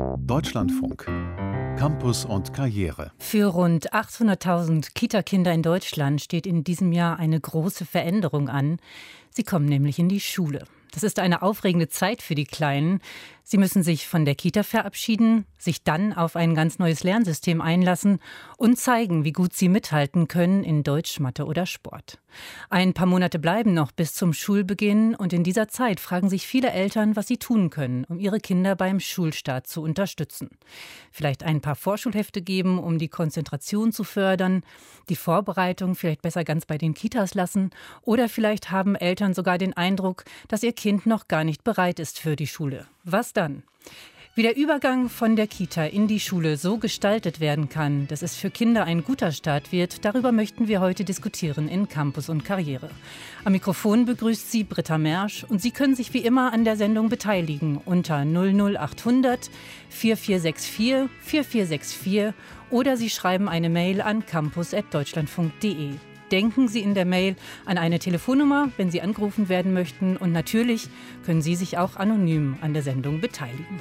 Deutschlandfunk. Campus und Karriere. Für rund 800.000 Kita-Kinder in Deutschland steht in diesem Jahr eine große Veränderung an. Sie kommen nämlich in die Schule. Das ist eine aufregende Zeit für die Kleinen. Sie müssen sich von der Kita verabschieden, sich dann auf ein ganz neues Lernsystem einlassen und zeigen, wie gut sie mithalten können in Deutsch, Mathe oder Sport. Ein paar Monate bleiben noch bis zum Schulbeginn und in dieser Zeit fragen sich viele Eltern, was sie tun können, um ihre Kinder beim Schulstart zu unterstützen. Vielleicht ein paar Vorschulhefte geben, um die Konzentration zu fördern, die Vorbereitung vielleicht besser ganz bei den Kitas lassen oder vielleicht haben Eltern sogar den Eindruck, dass ihr Kind noch gar nicht bereit ist für die Schule. Was dann? Wie der Übergang von der Kita in die Schule so gestaltet werden kann, dass es für Kinder ein guter Start wird, darüber möchten wir heute diskutieren in Campus und Karriere. Am Mikrofon begrüßt Sie Britta Mersch und Sie können sich wie immer an der Sendung beteiligen unter 00800 4464 4464 oder Sie schreiben eine Mail an campus@deutschlandfunk.de. Denken Sie in der Mail an eine Telefonnummer, wenn Sie angerufen werden möchten. Und natürlich können Sie sich auch anonym an der Sendung beteiligen.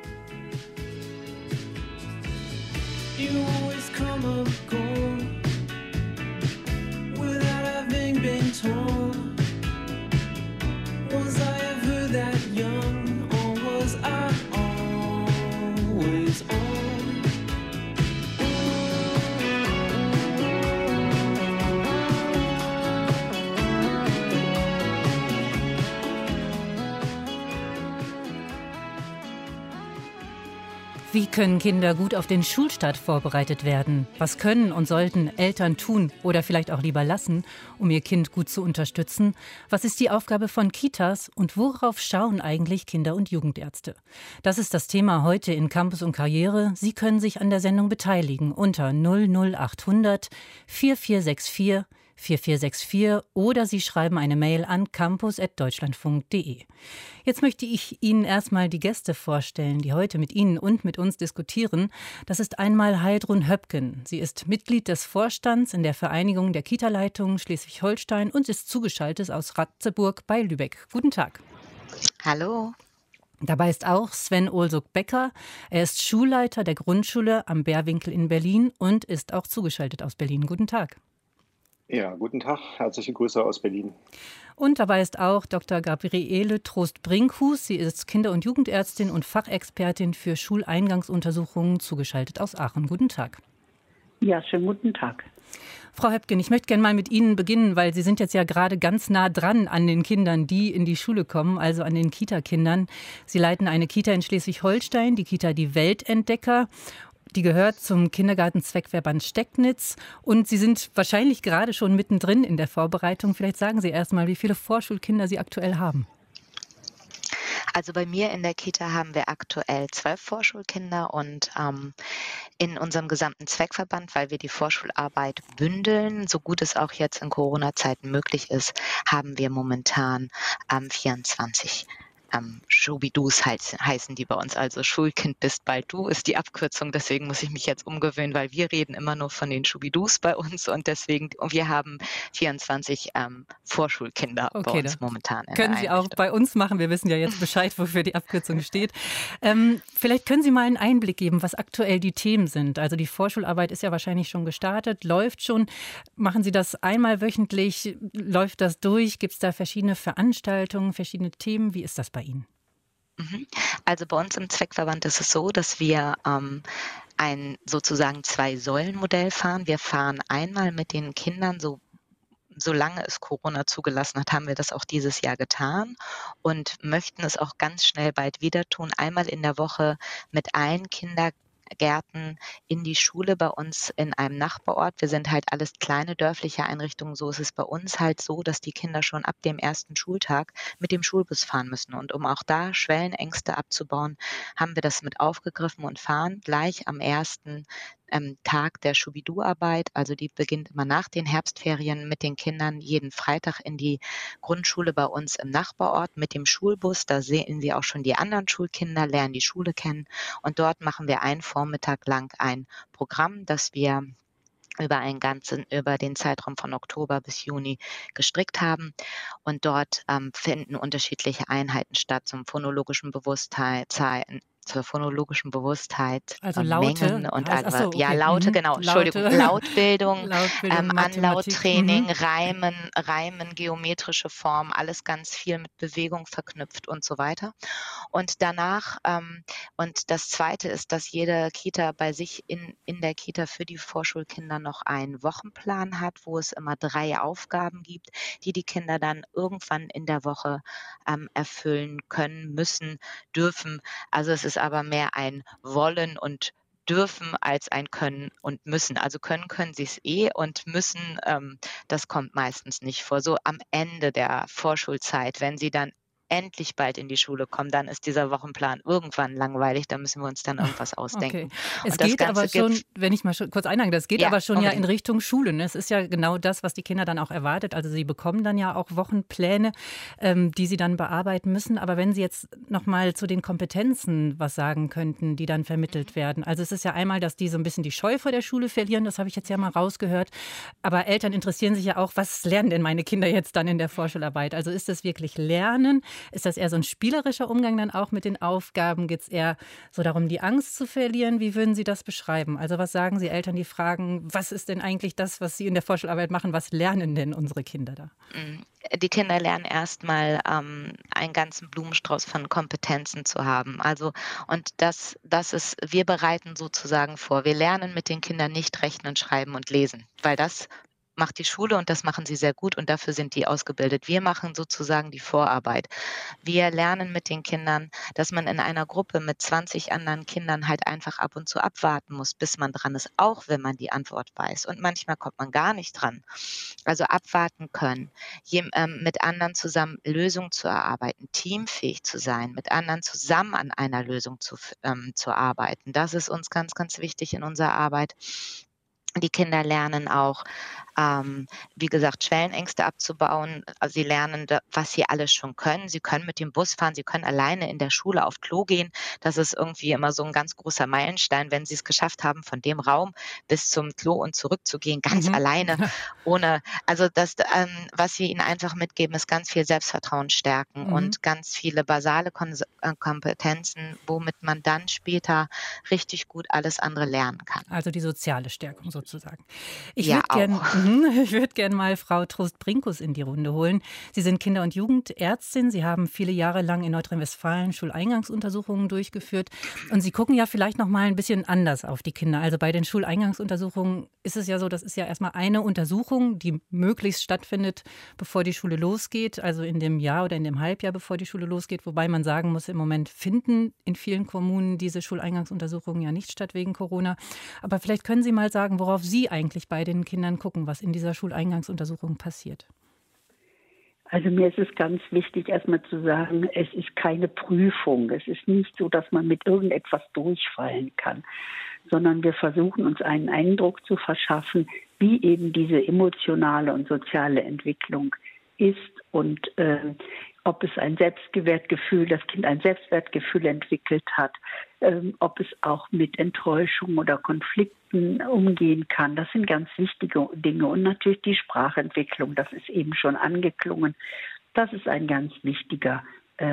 You always come and go without having been told. Was I ever that young or was I always old? Wie können Kinder gut auf den Schulstart vorbereitet werden? Was können und sollten Eltern tun oder vielleicht auch lieber lassen, um ihr Kind gut zu unterstützen? Was ist die Aufgabe von Kitas und worauf schauen eigentlich Kinder- und Jugendärzte? Das ist das Thema heute in Campus und Karriere. Sie können sich an der Sendung beteiligen unter 00800 4464 4464 oder Sie schreiben eine Mail an campus@deutschlandfunk.de. Jetzt möchte ich Ihnen erstmal die Gäste vorstellen, die heute mit Ihnen und mit uns diskutieren. Das ist einmal Heidrun Höpken. Sie ist Mitglied des Vorstands in der Vereinigung der Kita-Leitungen Schleswig-Holstein und ist zugeschaltet aus Ratzeburg bei Lübeck. Guten Tag. Hallo. Dabei ist auch Sven Olsuk-Becker. Er ist Schulleiter der Grundschule am Bärwinkel in Berlin und ist auch zugeschaltet aus Berlin. Guten Tag. Ja, guten Tag. Herzliche Grüße aus Berlin. Und dabei ist auch Dr. Gabriele Trost-Brinkhus. Sie ist Kinder- und Jugendärztin und Fachexpertin für Schuleingangsuntersuchungen, zugeschaltet aus Aachen. Guten Tag. Ja, schönen guten Tag. Frau Höpken, ich möchte gerne mal mit Ihnen beginnen, weil Sie sind jetzt ja gerade ganz nah dran an den Kindern, die in die Schule kommen, also an den Kita-Kindern. Sie leiten eine Kita in Schleswig-Holstein, die Kita Die Weltentdecker. Die gehört zum Kindergartenzweckverband Stecknitz und Sie sind wahrscheinlich gerade schon mittendrin in der Vorbereitung. Vielleicht sagen Sie erst mal, wie viele Vorschulkinder Sie aktuell haben. Also bei mir in der Kita haben wir aktuell 12 Vorschulkinder und in unserem gesamten Zweckverband, weil wir die Vorschularbeit bündeln, so gut es auch jetzt in Corona-Zeiten möglich ist, haben wir momentan 24 Schubidus heißen die bei uns, also Schulkind bist bald du ist die Abkürzung, deswegen muss ich mich jetzt umgewöhnen, weil wir reden immer nur von den Schubidus bei uns und wir haben 24 Vorschulkinder bei uns momentan. Können Sie auch bei uns machen, wir wissen ja jetzt Bescheid, wofür die Abkürzung steht. Vielleicht können Sie mal einen Einblick geben, was aktuell die Themen sind. Also die Vorschularbeit ist ja wahrscheinlich schon gestartet, läuft schon. Machen Sie das einmal wöchentlich? Läuft das durch? Gibt es da verschiedene Veranstaltungen, verschiedene Themen? Wie ist das bei Ihnen? Also bei uns im Zweckverband ist es so, dass wir ein sozusagen Zwei-Säulen-Modell fahren. Wir fahren einmal mit den Kindern, solange es Corona zugelassen hat, haben wir das auch dieses Jahr getan und möchten es auch ganz schnell bald wieder tun. Einmal in der Woche mit allen Kindergärten in die Schule bei uns in einem Nachbarort. Wir sind halt alles kleine dörfliche Einrichtungen. So ist es bei uns halt so, dass die Kinder schon ab dem ersten Schultag mit dem Schulbus fahren müssen. Und um auch da Schwellenängste abzubauen, haben wir das mit aufgegriffen und fahren gleich am ersten Tag der Schubidu-Arbeit, also die beginnt immer nach den Herbstferien mit den Kindern jeden Freitag in die Grundschule bei uns im Nachbarort mit dem Schulbus. Da sehen Sie auch schon die anderen Schulkinder, lernen die Schule kennen und dort machen wir einen Vormittag lang ein Programm, das wir über den Zeitraum von Oktober bis Juni gestrickt haben. Und dort finden unterschiedliche Einheiten statt zum phonologischen Bewusstsein, zur phonologischen Bewusstheit, Also Mengen Laute und heißt, ach so, ja, okay. Laute, genau, Entschuldigung, Laute, Lautbildung, Lautbildung, Mathematik. Anlauttraining, Reimen, geometrische Formen, alles ganz viel mit Bewegung verknüpft und so weiter. Und danach und das Zweite ist, dass jede Kita bei sich in der Kita für die Vorschulkinder noch einen Wochenplan hat, wo es immer 3 Aufgaben gibt, die die Kinder dann irgendwann in der Woche erfüllen können, müssen, dürfen. Also es ist aber mehr ein Wollen und dürfen als ein Können und Müssen. Also können sie es und müssen, das kommt meistens nicht vor. So am Ende der Vorschulzeit, wenn sie dann endlich bald in die Schule kommen, dann ist dieser Wochenplan irgendwann langweilig, da müssen wir uns dann irgendwas Okay. ausdenken. Es Und das geht aber Ganze schon, gibt wenn ich mal kurz einhaken, das geht ja, aber schon ja in unbedingt. Richtung Schule. Ne? Es ist ja genau das, was die Kinder dann auch erwartet. Also sie bekommen dann ja auch Wochenpläne, die sie dann bearbeiten müssen. Aber wenn Sie jetzt noch mal zu den Kompetenzen was sagen könnten, die dann vermittelt werden. Also es ist ja einmal, dass die so ein bisschen die Scheu vor der Schule verlieren. Das habe ich jetzt ja mal rausgehört. Aber Eltern interessieren sich ja auch, was lernen denn meine Kinder jetzt dann in der Vorschularbeit? Also ist das wirklich Lernen? Ist das eher so ein spielerischer Umgang dann auch mit den Aufgaben? Geht es eher so darum, die Angst zu verlieren? Wie würden Sie das beschreiben? Also was sagen Sie Eltern, die fragen, was ist denn eigentlich das, was Sie in der Vorschularbeit machen? Was lernen denn unsere Kinder da? Die Kinder lernen erstmal einen ganzen Blumenstrauß von Kompetenzen zu haben. Also und das ist wir bereiten sozusagen vor. Wir lernen mit den Kindern nicht rechnen, schreiben und lesen, weil das macht die Schule und das machen sie sehr gut und dafür sind die ausgebildet. Wir machen sozusagen die Vorarbeit. Wir lernen mit den Kindern, dass man in einer Gruppe mit 20 anderen Kindern halt einfach ab und zu abwarten muss, bis man dran ist, auch wenn man die Antwort weiß. Und manchmal kommt man gar nicht dran. Also abwarten können, mit anderen zusammen Lösungen zu erarbeiten, teamfähig zu sein, mit anderen zusammen an einer Lösung zu arbeiten. Das ist uns ganz, ganz wichtig in unserer Arbeit. Die Kinder lernen auch, wie gesagt, Schwellenängste abzubauen. Also sie lernen, was sie alles schon können. Sie können mit dem Bus fahren, sie können alleine in der Schule auf Klo gehen. Das ist irgendwie immer so ein ganz großer Meilenstein, wenn sie es geschafft haben, von dem Raum bis zum Klo und zurückzugehen, ganz Mhm. alleine, ohne also das, was wir ihnen einfach mitgeben, ist ganz viel Selbstvertrauen stärken Mhm. und ganz viele basale Kompetenzen, womit man dann später richtig gut alles andere lernen kann. Also die soziale Stärkung sozusagen. Ich Ja, würde auch. gern mal Frau Trost-Brinkus in die Runde holen. Sie sind Kinder- und Jugendärztin. Sie haben viele Jahre lang in Nordrhein-Westfalen Schuleingangsuntersuchungen durchgeführt. Und Sie gucken ja vielleicht noch mal ein bisschen anders auf die Kinder. Also bei den Schuleingangsuntersuchungen ist es ja so, das ist ja erstmal eine Untersuchung, die möglichst stattfindet, bevor die Schule losgeht. Also in dem Jahr oder in dem Halbjahr, bevor die Schule losgeht. Wobei man sagen muss, im Moment finden in vielen Kommunen diese Schuleingangsuntersuchungen ja nicht statt wegen Corona. Aber vielleicht können Sie mal sagen, worauf Sie eigentlich bei den Kindern gucken, was in dieser Schuleingangsuntersuchung passiert. Also mir ist es ganz wichtig, erstmal zu sagen, es ist keine Prüfung. Es ist nicht so, dass man mit irgendetwas durchfallen kann, sondern wir versuchen uns einen Eindruck zu verschaffen, wie eben diese emotionale und soziale Entwicklung ist und ob es ein Selbstwertgefühl, das Kind ein Selbstwertgefühl entwickelt hat, ob es auch mit Enttäuschung oder Konflikten umgehen kann. Das sind ganz wichtige Dinge. Und natürlich die Sprachentwicklung, das ist eben schon angeklungen. Das ist ein ganz wichtiger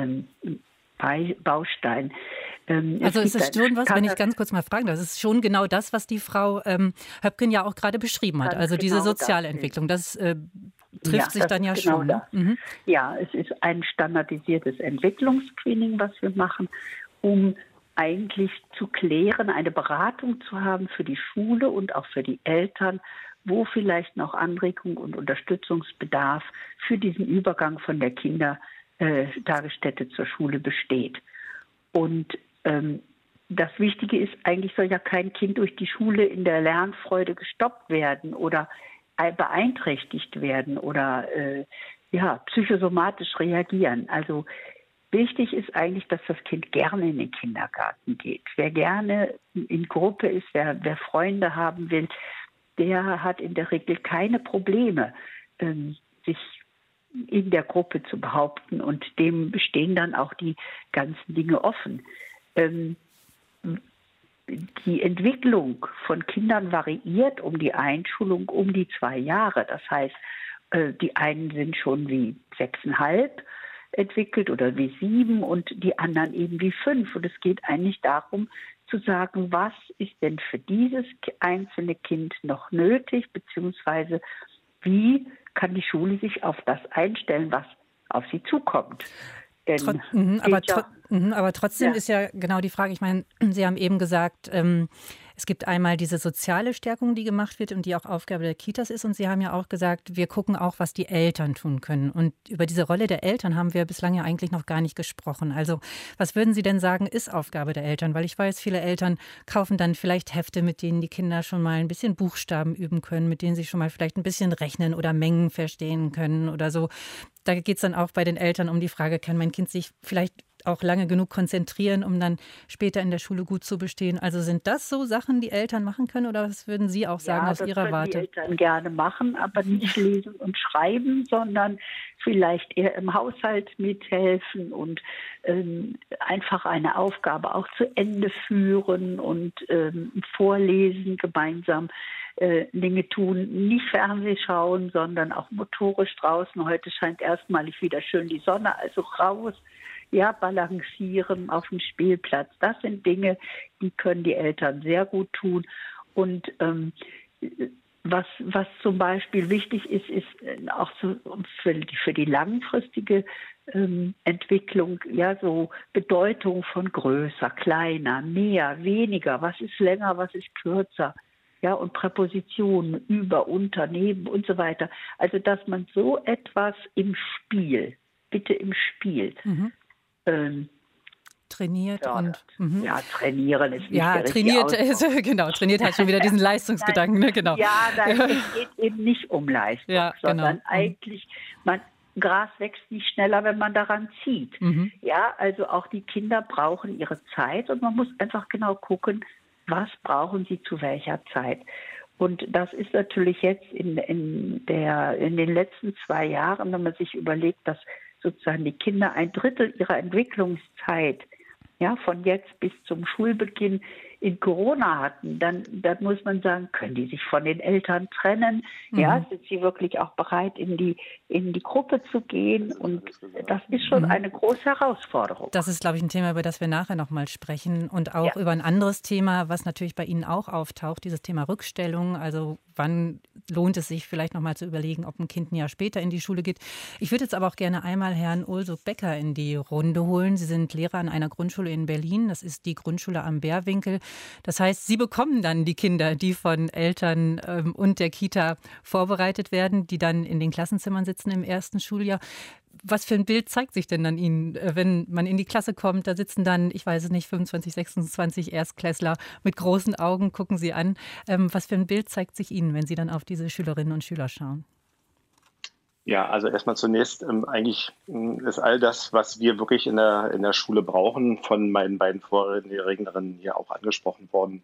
Baustein. Also ist es schon was, wenn ich ganz kurz mal fragen darf, das ist schon genau das, was die Frau Höpken ja auch gerade beschrieben hat. Also diese soziale Entwicklung, das trifft sich dann ja genau schon. Ne? Mhm. Ja, es ist ein standardisiertes Entwicklungsscreening, was wir machen, um eigentlich zu klären, eine Beratung zu haben für die Schule und auch für die Eltern, wo vielleicht noch Anregung und Unterstützungsbedarf für diesen Übergang von der Kindertagesstätte zur Schule besteht. Und das Wichtige ist, eigentlich soll ja kein Kind durch die Schule in der Lernfreude gestoppt werden oder beeinträchtigt werden oder psychosomatisch reagieren. Also wichtig ist eigentlich, dass das Kind gerne in den Kindergarten geht. Wer gerne in Gruppe ist, wer Freunde haben will, der hat in der Regel keine Probleme, sich in der Gruppe zu behaupten und dem stehen dann auch die ganzen Dinge offen. Die Entwicklung von Kindern variiert um die Einschulung um die 2 Jahre. Das heißt, die einen sind schon wie 6,5, entwickelt oder wie 7 und die anderen eben wie 5. Und es geht eigentlich darum, zu sagen, was ist denn für dieses einzelne Kind noch nötig, beziehungsweise wie kann die Schule sich auf das einstellen, was auf sie zukommt. Denn aber trotzdem ist ja genau die Frage, ich meine, Sie haben eben gesagt, es gibt einmal diese soziale Stärkung, die gemacht wird und die auch Aufgabe der Kitas ist. Und Sie haben ja auch gesagt, wir gucken auch, was die Eltern tun können. Und über diese Rolle der Eltern haben wir bislang ja eigentlich noch gar nicht gesprochen. Also was würden Sie denn sagen, ist Aufgabe der Eltern? Weil ich weiß, viele Eltern kaufen dann vielleicht Hefte, mit denen die Kinder schon mal ein bisschen Buchstaben üben können, mit denen sie schon mal vielleicht ein bisschen rechnen oder Mengen verstehen können oder so. Da geht es dann auch bei den Eltern um die Frage, kann mein Kind sich vielleicht auch lange genug konzentrieren, um dann später in der Schule gut zu bestehen. Also sind das so Sachen, die Eltern machen können oder was würden Sie auch sagen aus Ihrer Warte? Ja, das können die Eltern gerne machen, aber nicht lesen und schreiben, sondern vielleicht eher im Haushalt mithelfen und einfach eine Aufgabe auch zu Ende führen und vorlesen, gemeinsam Dinge tun, nicht Fernseh schauen, sondern auch motorisch draußen. Heute scheint erstmalig wieder schön die Sonne, also raus. Ja, balancieren auf dem Spielplatz. Das sind Dinge, die können die Eltern sehr gut tun. Und was zum Beispiel wichtig ist, ist auch für die langfristige Entwicklung, ja, so Bedeutung von größer, kleiner, mehr, weniger, was ist länger, was ist kürzer. Ja, und Präpositionen über, unter, neben und so weiter. Also, dass man so etwas im Spiel, bitte im Spiel, trainiert fördert. und trainieren ist nicht ja, der trainiert, richtige genau, trainiert hat schon wieder diesen Leistungsgedanken, ne? Genau. Ja, es geht eben nicht um Leistung, sondern eigentlich, Gras wächst nicht schneller, wenn man daran zieht. Ja, also auch die Kinder brauchen ihre Zeit und man muss einfach genau gucken, was brauchen sie zu welcher Zeit. Und das ist natürlich jetzt in den letzten 2 Jahren, wenn man sich überlegt, dass sozusagen die Kinder 1/3 ihrer Entwicklungszeit, ja, von jetzt bis zum Schulbeginn in Corona hatten, dann muss man sagen, können die sich von den Eltern trennen? Ja, sind sie wirklich auch bereit, in die Gruppe zu gehen? Und das ist schon eine große Herausforderung. Das ist, glaube ich, ein Thema, über das wir nachher noch mal sprechen und auch über ein anderes Thema, was natürlich bei Ihnen auch auftaucht, dieses Thema Rückstellung. Also wann lohnt es sich vielleicht noch mal zu überlegen, ob ein Kind ein Jahr später in die Schule geht. Ich würde jetzt aber auch gerne einmal Herrn Ulsuk-Becker in die Runde holen. Sie sind Lehrer an einer Grundschule in Berlin. Das ist die Grundschule am Bärwinkel. Das heißt, Sie bekommen dann die Kinder, die von Eltern und der Kita vorbereitet werden, die dann in den Klassenzimmern sitzen im ersten Schuljahr. Was für ein Bild zeigt sich denn dann Ihnen, wenn man in die Klasse kommt? Da sitzen dann, ich weiß es nicht, 25, 26 Erstklässler mit großen Augen, gucken Sie an. Was für ein Bild zeigt sich Ihnen, wenn Sie dann auf diese Schülerinnen und Schüler schauen? Ja, also erstmal zunächst, eigentlich ist all das, was wir wirklich in der Schule brauchen, von meinen beiden Vorrednerinnen hier auch angesprochen worden.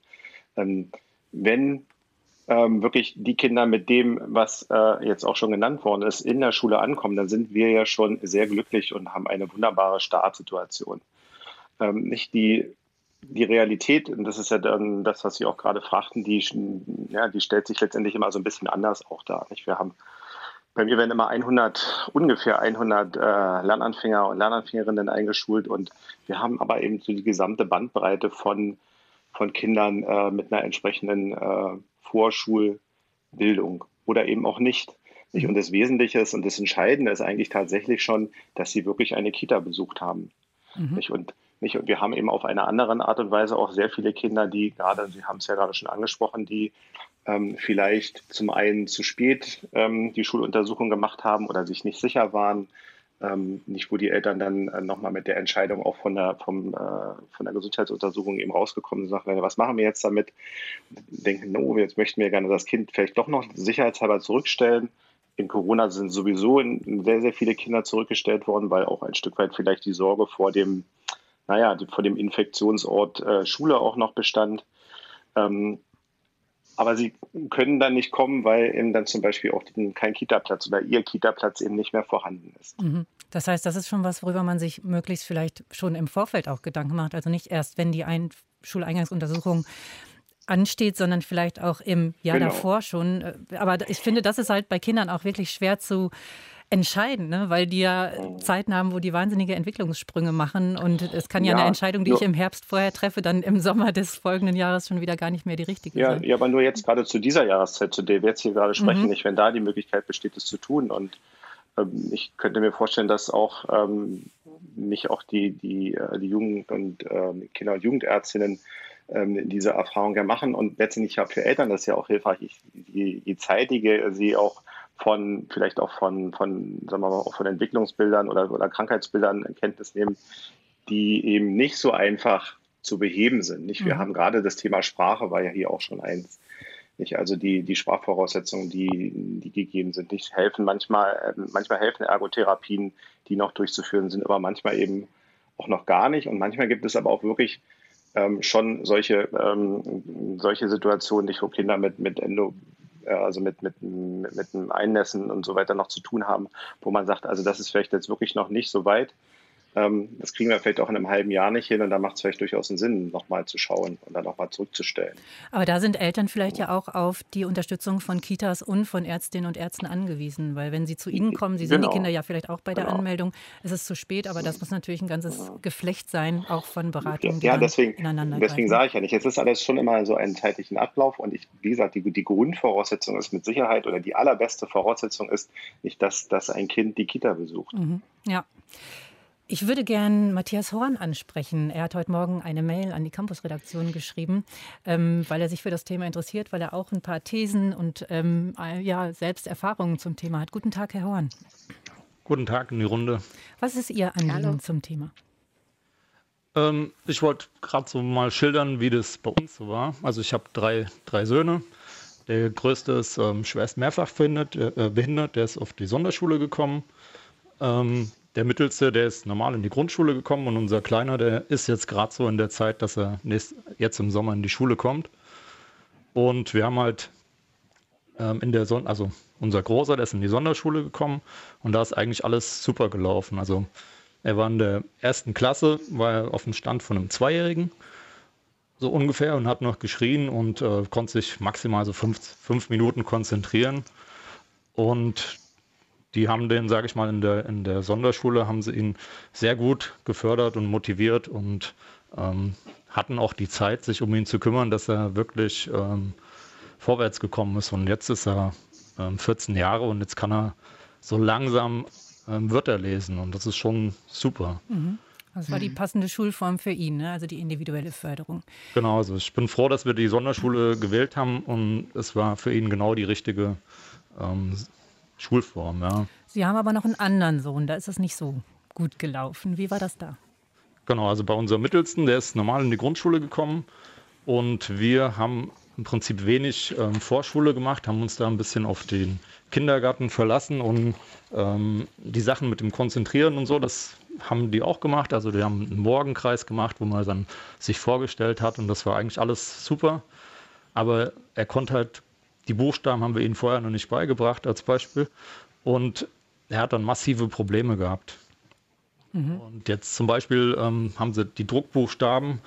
Wenn wirklich die Kinder mit dem, was jetzt auch schon genannt worden ist, in der Schule ankommen, dann sind wir ja schon sehr glücklich und haben eine wunderbare Startsituation. Nicht die Realität, und das ist ja dann das, was Sie auch gerade fragten, die stellt sich letztendlich immer so ein bisschen anders auch dar. Nicht? Bei mir werden immer ungefähr 100 Lernanfänger und Lernanfängerinnen eingeschult und wir haben aber eben so die gesamte Bandbreite von Kindern mit einer entsprechenden Vorschulbildung oder eben auch nicht. Und das Wesentliche ist und das Entscheidende ist eigentlich tatsächlich schon, dass sie wirklich eine Kita besucht haben. Und wir haben eben auf eine andere Art und Weise auch sehr viele Kinder, die gerade, Sie haben es ja gerade schon angesprochen, die vielleicht zum einen zu spät die Schuluntersuchung gemacht haben oder sich nicht sicher waren, nicht wo die Eltern dann nochmal mit der Entscheidung auch von der Gesundheitsuntersuchung eben rausgekommen sind und sagen, was machen wir jetzt damit? Denken, jetzt möchten wir gerne das Kind vielleicht doch noch sicherheitshalber zurückstellen. In Corona sind sowieso sehr, sehr viele Kinder zurückgestellt worden, weil auch ein Stück weit vielleicht die Sorge vor dem Infektionsort Schule auch noch bestand. Aber sie können dann nicht kommen, weil eben dann zum Beispiel auch kein Kita-Platz oder ihr Kita-Platz eben nicht mehr vorhanden ist. Das heißt, das ist schon was, worüber man sich möglichst vielleicht schon im Vorfeld auch Gedanken macht. Also nicht erst, wenn die Schuleingangsuntersuchung ansteht, sondern vielleicht auch im Jahr davor schon. Aber ich finde, das ist halt bei Kindern auch wirklich schwer zu entscheidend, ne? Weil die ja Zeiten haben, wo die wahnsinnige Entwicklungssprünge machen. Und es kann ja eine Entscheidung, die ich im Herbst vorher treffe, dann im Sommer des folgenden Jahres schon wieder gar nicht mehr die richtige sein. Ja, aber nur jetzt gerade zu dieser Jahreszeit, zu der wir jetzt hier gerade sprechen, nicht, wenn da die Möglichkeit besteht, es zu tun. Und ich könnte mir vorstellen, dass auch mich auch die Jugend- und Kinder- und Jugendärztinnen diese Erfahrung ja machen. Und letztendlich ja für Eltern das ist ja auch hilfreich, je zeitiger sie auch vielleicht auch von sagen wir mal, auch von Entwicklungsbildern oder Krankheitsbildern in Kenntnis nehmen, die eben nicht so einfach zu beheben sind. Nicht? Wir haben gerade das Thema Sprache, war ja hier auch schon eins. Nicht? Also die Sprachvoraussetzungen, die gegeben sind, nicht helfen. Manchmal helfen Ergotherapien, die noch durchzuführen sind, aber manchmal eben auch noch gar nicht. Und manchmal gibt es aber auch wirklich schon solche Situationen, nicht, wo Kinder mit dem Einnässen und so weiter noch zu tun haben, wo man sagt, also das ist vielleicht jetzt wirklich noch nicht so weit. Das kriegen wir vielleicht auch in einem halben Jahr nicht hin und da macht es vielleicht durchaus einen Sinn, nochmal zu schauen und dann nochmal zurückzustellen. Aber da sind Eltern vielleicht ja auch auf die Unterstützung von Kitas und von Ärztinnen und Ärzten angewiesen, weil wenn sie zu Ihnen kommen, Sie sehen die Kinder ja vielleicht auch bei der Anmeldung, es ist zu spät, aber das muss natürlich ein ganzes Geflecht sein, auch von Beratungen, die deswegen sage ich ja nicht, es ist alles schon immer so einen zeitlichen Ablauf und wie gesagt, die Grundvoraussetzung ist mit Sicherheit oder die allerbeste Voraussetzung ist nicht, dass ein Kind die Kita besucht. Ja. Ich würde gern Matthias Horn ansprechen. Er hat heute Morgen eine Mail an die Campus-Redaktion geschrieben, weil er sich für das Thema interessiert, weil er auch ein paar Thesen und selbst Erfahrungen zum Thema hat. Guten Tag, Herr Horn. Guten Tag in die Runde. Was ist Ihr Anliegen zum Thema? Ich wollte gerade so mal schildern, wie das bei uns so war. Also ich habe drei Söhne. Der größte ist schwerst mehrfach behindert, der ist auf die Sonderschule gekommen. Der mittelste, der ist normal in die Grundschule gekommen und unser Kleiner, der ist jetzt gerade so in der Zeit, dass er jetzt im Sommer in die Schule kommt. Und wir haben halt also unser Großer, der ist in die Sonderschule gekommen und da ist eigentlich alles super gelaufen. Also er war in der 1. Klasse, war er auf dem Stand von einem Zweijährigen, so ungefähr, und hat noch geschrien und konnte sich maximal so 5 Minuten konzentrieren. Und die haben den, sage ich mal, in der Sonderschule haben sie ihn sehr gut gefördert und motiviert und hatten auch die Zeit, sich um ihn zu kümmern, dass er wirklich vorwärts gekommen ist. Und jetzt ist er 14 Jahre und jetzt kann er so langsam Wörter lesen und das ist schon super. Das war die passende Schulform für ihn, ne? Also die individuelle Förderung. Genau, also ich bin froh, dass wir die Sonderschule gewählt haben und es war für ihn genau die richtige Schulform, ja. Sie haben aber noch einen anderen Sohn, da ist es nicht so gut gelaufen. Wie war das da? Genau, also bei unserem Mittelsten, der ist normal in die Grundschule gekommen und wir haben im Prinzip wenig Vorschule gemacht, haben uns da ein bisschen auf den Kindergarten verlassen und die Sachen mit dem Konzentrieren und so, das haben die auch gemacht. Also die haben einen Morgenkreis gemacht, wo man dann sich vorgestellt hat und das war eigentlich alles super. Aber er konnte halt, die Buchstaben haben wir ihm vorher noch nicht beigebracht als Beispiel und er hat dann massive Probleme gehabt. Und jetzt zum Beispiel haben sie die Druckbuchstaben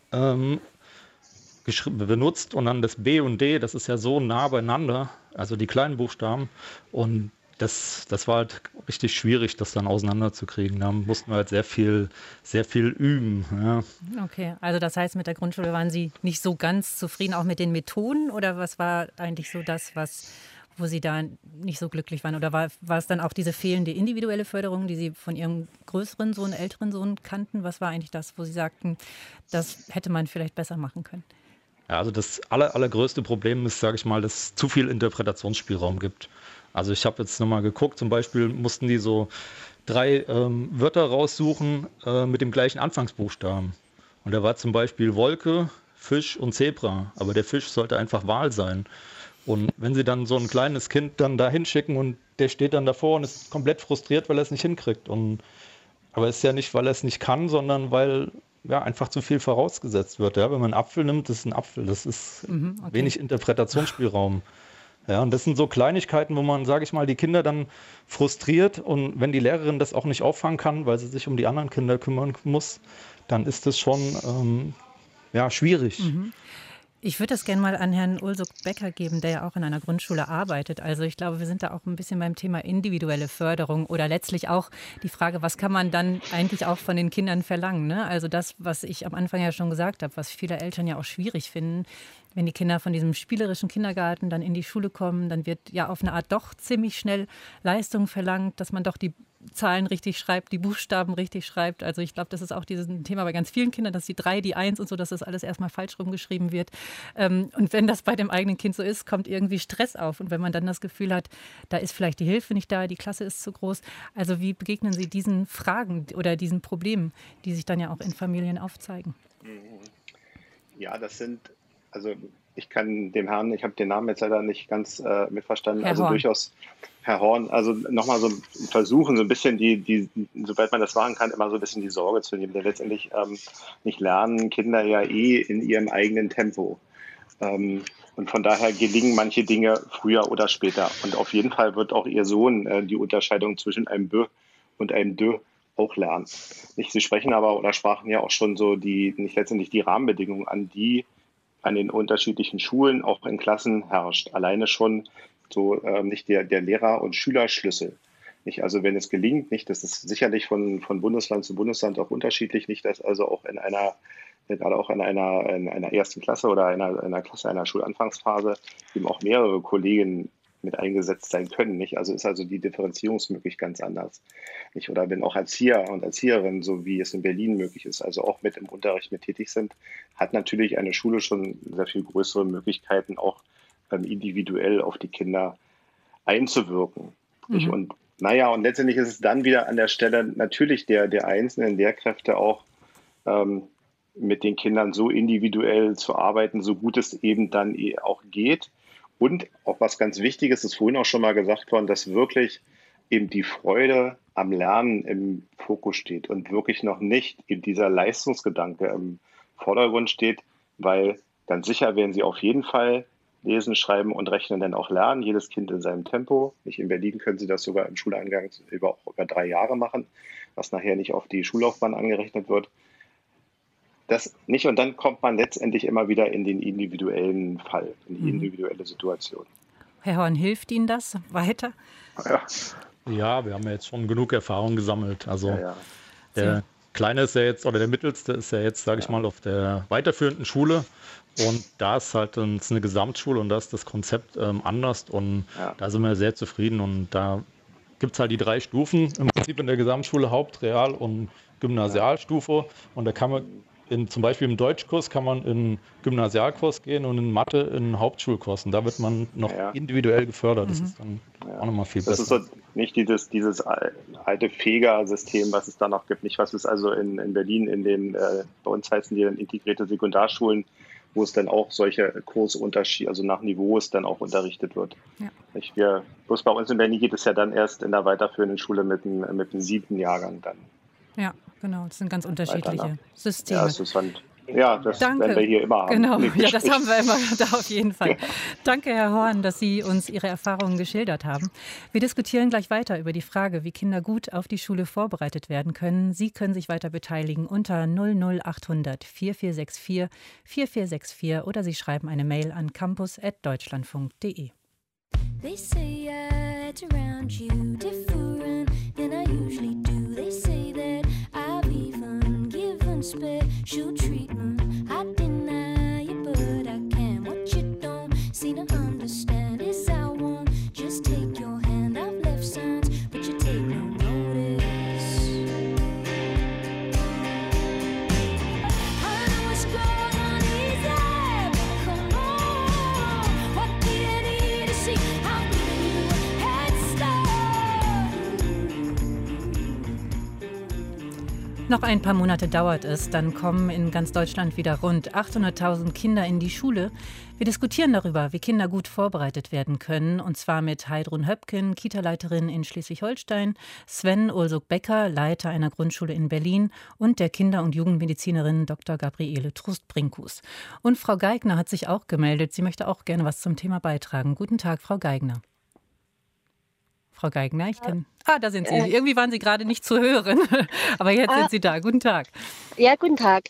benutzt und dann das B und D, das ist ja so nah beieinander, also die kleinen Buchstaben und das war halt richtig schwierig, das dann auseinanderzukriegen. Da mussten wir halt sehr viel üben. Ja. Okay, also das heißt, mit der Grundschule waren Sie nicht so ganz zufrieden, auch mit den Methoden? Oder was war eigentlich so das, wo Sie da nicht so glücklich waren? Oder war es dann auch diese fehlende individuelle Förderung, die Sie von Ihrem größeren Sohn, älteren Sohn kannten? Was war eigentlich das, wo Sie sagten, das hätte man vielleicht besser machen können? Ja, also das allergrößte Problem ist, sage ich mal, dass es zu viel Interpretationsspielraum gibt. Also ich habe jetzt nochmal geguckt, zum Beispiel mussten die so 3 Wörter raussuchen mit dem gleichen Anfangsbuchstaben. Und da war zum Beispiel Wolke, Fisch und Zebra. Aber der Fisch sollte einfach Wal sein. Und wenn sie dann so ein kleines Kind dann da hinschicken und der steht dann davor und ist komplett frustriert, weil er es nicht hinkriegt. Aber es ist ja nicht, weil er es nicht kann, sondern weil einfach zu viel vorausgesetzt wird. Ja? Wenn man einen Apfel nimmt, das ist ein Apfel. Das ist wenig Interpretationsspielraum. Ja, und das sind so Kleinigkeiten, wo man, sage ich mal, die Kinder dann frustriert und wenn die Lehrerin das auch nicht auffangen kann, weil sie sich um die anderen Kinder kümmern muss, dann ist das schon schwierig. Ich würde das gerne mal an Herrn Ulsuk-Becker geben, der ja auch in einer Grundschule arbeitet. Also ich glaube, wir sind da auch ein bisschen beim Thema individuelle Förderung oder letztlich auch die Frage, was kann man dann eigentlich auch von den Kindern verlangen, ne? Also das, was ich am Anfang ja schon gesagt habe, was viele Eltern ja auch schwierig finden, wenn die Kinder von diesem spielerischen Kindergarten dann in die Schule kommen, dann wird ja auf eine Art doch ziemlich schnell Leistung verlangt, dass man doch die Zahlen richtig schreibt, die Buchstaben richtig schreibt. Also ich glaube, das ist auch dieses Thema bei ganz vielen Kindern, dass die 3, die 1 und so, dass das alles erstmal falsch rumgeschrieben wird. Und wenn das bei dem eigenen Kind so ist, kommt irgendwie Stress auf. Und wenn man dann das Gefühl hat, da ist vielleicht die Hilfe nicht da, die Klasse ist zu groß. Also wie begegnen Sie diesen Fragen oder diesen Problemen, die sich dann ja auch in Familien aufzeigen? Ja, also ich kann dem Herrn, ich habe den Namen jetzt leider nicht ganz mitverstanden, Herr Horn. Durchaus Herr Horn, also nochmal so versuchen, so ein bisschen soweit man das machen kann, immer so ein bisschen die Sorge zu nehmen, denn letztendlich nicht lernen Kinder ja in ihrem eigenen Tempo. Und von daher gelingen manche Dinge früher oder später. Und auf jeden Fall wird auch Ihr Sohn die Unterscheidung zwischen einem B und einem D auch lernen. Sie sprechen aber oder sprachen ja auch schon so nicht letztendlich die Rahmenbedingungen an, die an den unterschiedlichen Schulen, auch in Klassen herrscht. Alleine schon so nicht der Lehrer- und Schülerschlüssel. Nicht? Also wenn es gelingt, nicht, das ist sicherlich von Bundesland zu Bundesland auch unterschiedlich, nicht, dass also auch gerade auch in einer ersten Klasse oder einer Klasse einer Schulanfangsphase eben auch mehrere Kollegen mit eingesetzt sein können. Nicht? Also ist also die Differenzierungsmöglichkeit ganz anders. Nicht? Oder wenn auch Erzieher und Erzieherinnen, so wie es in Berlin möglich ist, also auch mit im Unterricht mit tätig sind, hat natürlich eine Schule schon sehr viel größere Möglichkeiten, auch individuell auf die Kinder einzuwirken. Nicht? Und und letztendlich ist es dann wieder an der Stelle natürlich der einzelnen Lehrkräfte auch mit den Kindern so individuell zu arbeiten, so gut es eben dann auch geht. Und auch was ganz Wichtiges, ist vorhin auch schon mal gesagt worden, dass wirklich eben die Freude am Lernen im Fokus steht und wirklich noch nicht eben dieser Leistungsgedanke im Vordergrund steht, weil ganz sicher werden sie auf jeden Fall lesen, schreiben und rechnen dann auch lernen, jedes Kind in seinem Tempo. Nicht in Berlin können sie das sogar im Schuleingang über 3 Jahre machen, was nachher nicht auf die Schullaufbahn angerechnet wird. Das nicht, und dann kommt man letztendlich immer wieder in den individuellen Fall, in die individuelle Situation. Herr Horn, hilft Ihnen das weiter? Ja, wir haben ja jetzt schon genug Erfahrung gesammelt. Also der Kleine ist ja jetzt, oder der Mittelste ist ja jetzt, sage ich mal, auf der weiterführenden Schule. Und da ist halt eine Gesamtschule und da ist das Konzept anders. Und da sind wir sehr zufrieden. Und da gibt es halt die 3 Stufen im Prinzip in der Gesamtschule, Haupt-, Real- und Gymnasialstufe. Und da kann man zum Beispiel im Deutschkurs kann man in Gymnasialkurs gehen und in Mathe in Hauptschulkurs. Und da wird man noch individuell gefördert. Das ist dann auch nochmal viel besser. Das ist so nicht dieses alte Feger-System, was es da noch gibt. Nicht, was es also in Berlin bei uns heißen die dann integrierte Sekundarschulen, wo es dann auch solche Kursunterschiede, also nach Niveaus dann auch unterrichtet wird. Ja. Bloß bei uns in Berlin geht es ja dann erst in der weiterführenden Schule mit dem 7. Jahrgang dann. Ja, genau. Das sind ganz unterschiedliche Systeme. Das werden wir hier immer haben. Genau, ja, das haben wir immer da auf jeden Fall. Danke, Herr Horn, dass Sie uns Ihre Erfahrungen geschildert haben. Wir diskutieren gleich weiter über die Frage, wie Kinder gut auf die Schule vorbereitet werden können. Sie können sich weiter beteiligen unter 00800 4464 4464 oder Sie schreiben eine Mail an campus@deutschlandfunk.de. They say I act around you different than I usually do. They say that I've even given special treatment. I deny it, but I can. What you don't seem to understand is I won't just take your hand. I've left signs, but you take no notice. I know it's growing uneasy, but come on. What do you need to see? I'm giving you a head start. Noch ein paar Monate dauert es, dann kommen in ganz Deutschland wieder rund 800.000 Kinder in die Schule. Wir diskutieren darüber, wie Kinder gut vorbereitet werden können, und zwar mit Heidrun Höpken, Kita-Leiterin in Schleswig-Holstein, Sven Ulsuk-Becker, Leiter einer Grundschule in Berlin und der Kinder- und Jugendmedizinerin Dr. Gabriele Trust-Brinkhus. Und Frau Geigner hat sich auch gemeldet. Sie möchte auch gerne was zum Thema beitragen. Guten Tag, Frau Geigner. Frau Geigner, da sind Sie. Irgendwie waren Sie gerade nicht zu hören, aber jetzt sind Sie da. Guten Tag. Ja, guten Tag.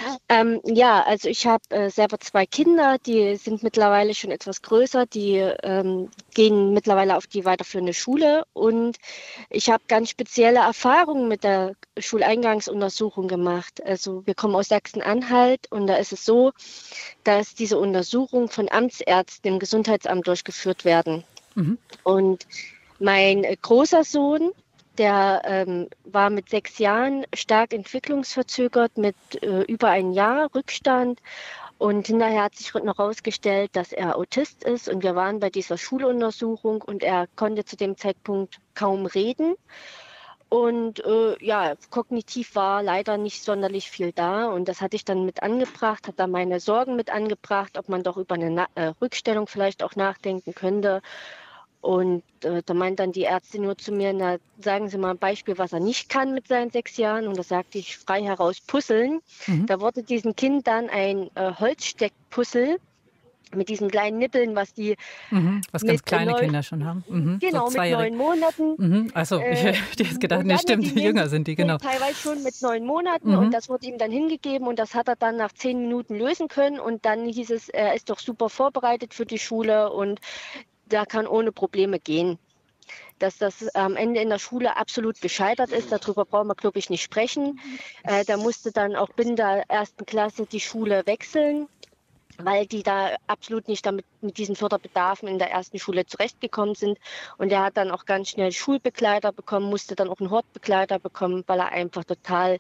Also ich habe selber 2 Kinder, die sind mittlerweile schon etwas größer, die gehen mittlerweile auf die weiterführende Schule und ich habe ganz spezielle Erfahrungen mit der Schuleingangsuntersuchung gemacht. Also wir kommen aus Sachsen-Anhalt und da ist es so, dass diese Untersuchungen von Amtsärzten im Gesundheitsamt durchgeführt werden. Und mein großer Sohn, der war mit 6 Jahren stark entwicklungsverzögert mit über ein Jahr Rückstand. Und hinterher hat sich noch herausgestellt, dass er Autist ist. Und wir waren bei dieser Schuluntersuchung und er konnte zu dem Zeitpunkt kaum reden. Und kognitiv war leider nicht sonderlich viel da. Und das hatte ich dann mit angebracht, habe da meine Sorgen mit angebracht, ob man doch über eine Rückstellung vielleicht auch nachdenken könnte. Und da meint dann die Ärztin nur zu mir, na, sagen Sie mal ein Beispiel, was er nicht kann mit seinen 6 Jahren. Und da sagte ich frei heraus puzzeln. Da wurde diesem Kind dann ein Holzsteckpuzzle mit diesen kleinen Nippeln, was die was ganz kleine Kinder schon haben. Genau, so mit 9 Monaten. Achso, ich hätte jetzt gedacht, nee, stimmt, jünger sind die, genau. Teilweise schon mit 9 Monaten und das wurde ihm dann hingegeben und das hat er dann nach 10 Minuten lösen können und dann hieß es, er ist doch super vorbereitet für die Schule und da kann ohne Probleme gehen. Dass das am Ende in der Schule absolut gescheitert ist, darüber brauchen wir, glaube ich, nicht sprechen. Da musste dann auch binnen der 1. Klasse die Schule wechseln, weil die da absolut nicht mit diesen Förderbedarfen in der 1. Schule zurechtgekommen sind. Und er hat dann auch ganz schnell Schulbegleiter bekommen, musste dann auch einen Hortbegleiter bekommen, weil er einfach total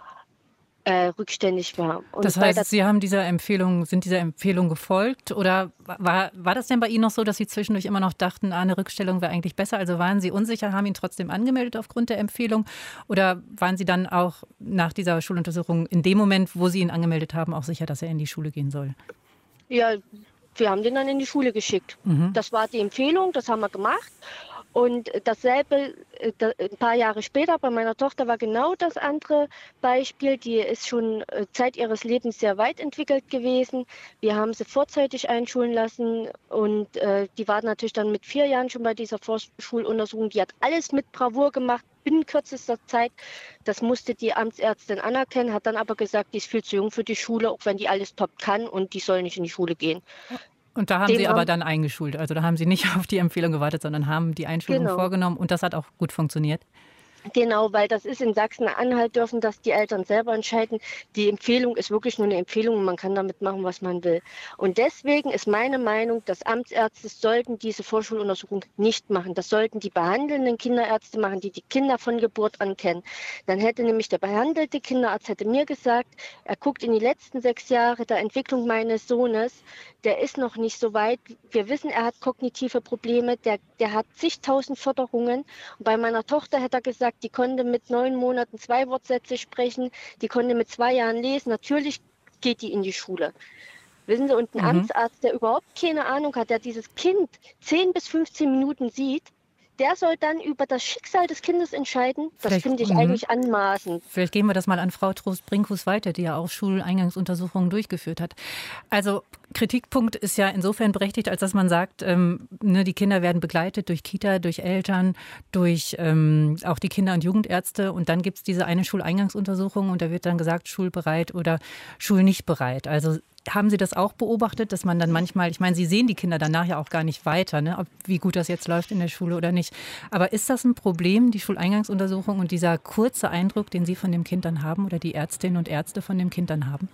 rückständig war. Und das heißt, Sie haben sind dieser Empfehlung gefolgt oder war das denn bei Ihnen noch so, dass Sie zwischendurch immer noch dachten, eine Rückstellung wäre eigentlich besser? Also waren Sie unsicher, haben ihn trotzdem angemeldet aufgrund der Empfehlung oder waren Sie dann auch nach dieser Schuluntersuchung in dem Moment, wo Sie ihn angemeldet haben, auch sicher, dass er in die Schule gehen soll? Ja, wir haben den dann in die Schule geschickt. Das war die Empfehlung, das haben wir gemacht. Und dasselbe, ein paar Jahre später bei meiner Tochter war genau das andere Beispiel. Die ist schon Zeit ihres Lebens sehr weit entwickelt gewesen. Wir haben sie vorzeitig einschulen lassen und die war natürlich dann mit 4 Jahren schon bei dieser Vorschuluntersuchung. Die hat alles mit Bravour gemacht, binnen kürzester Zeit. Das musste die Amtsärztin anerkennen, hat dann aber gesagt, die ist viel zu jung für die Schule, auch wenn die alles top kann und die soll nicht in die Schule gehen. Und da haben Sie aber dann eingeschult. Also da haben Sie nicht auf die Empfehlung gewartet, sondern haben die Einschulung vorgenommen. Und das hat auch gut funktioniert. Genau, weil das ist in Sachsen-Anhalt, dürfen das die Eltern selber entscheiden. Die Empfehlung ist wirklich nur eine Empfehlung und man kann damit machen, was man will. Und deswegen ist meine Meinung, dass Amtsärzte sollten diese Vorschuluntersuchung nicht machen. Das sollten die behandelnden Kinderärzte machen, die die Kinder von Geburt an kennen. Dann hätte nämlich der behandelte Kinderarzt hätte mir gesagt, er guckt in die letzten 6 Jahre der Entwicklung meines Sohnes, der ist noch nicht so weit. Wir wissen, er hat kognitive Probleme, der hat zigtausend Förderungen. Und bei meiner Tochter hätte er gesagt, die konnte mit 9 Monaten 2 Wortsätze sprechen, die konnte mit 2 Jahren lesen. Natürlich geht die in die Schule. Wissen Sie, und ein Amtsarzt, der überhaupt keine Ahnung hat, der dieses Kind 10 bis 15 Minuten sieht, der soll dann über das Schicksal des Kindes entscheiden. Das finde ich eigentlich anmaßend. Vielleicht geben wir das mal an Frau Trost-Brinkhus weiter, die ja auch Schuleingangsuntersuchungen durchgeführt hat. Also Kritikpunkt ist ja insofern berechtigt, als dass man sagt, die Kinder werden begleitet durch Kita, durch Eltern, durch auch die Kinder- und Jugendärzte. Und dann gibt es diese eine Schuleingangsuntersuchung und da wird dann gesagt, schulbereit oder schulnicht bereit. Also haben Sie das auch beobachtet, dass man dann manchmal, ich meine, Sie sehen die Kinder danach ja auch gar nicht weiter, ne, wie gut das jetzt läuft in der Schule oder nicht. Aber ist das ein Problem, die Schuleingangsuntersuchung und dieser kurze Eindruck, den Sie von dem Kind dann haben oder die Ärztinnen und Ärzte von dem Kind dann haben?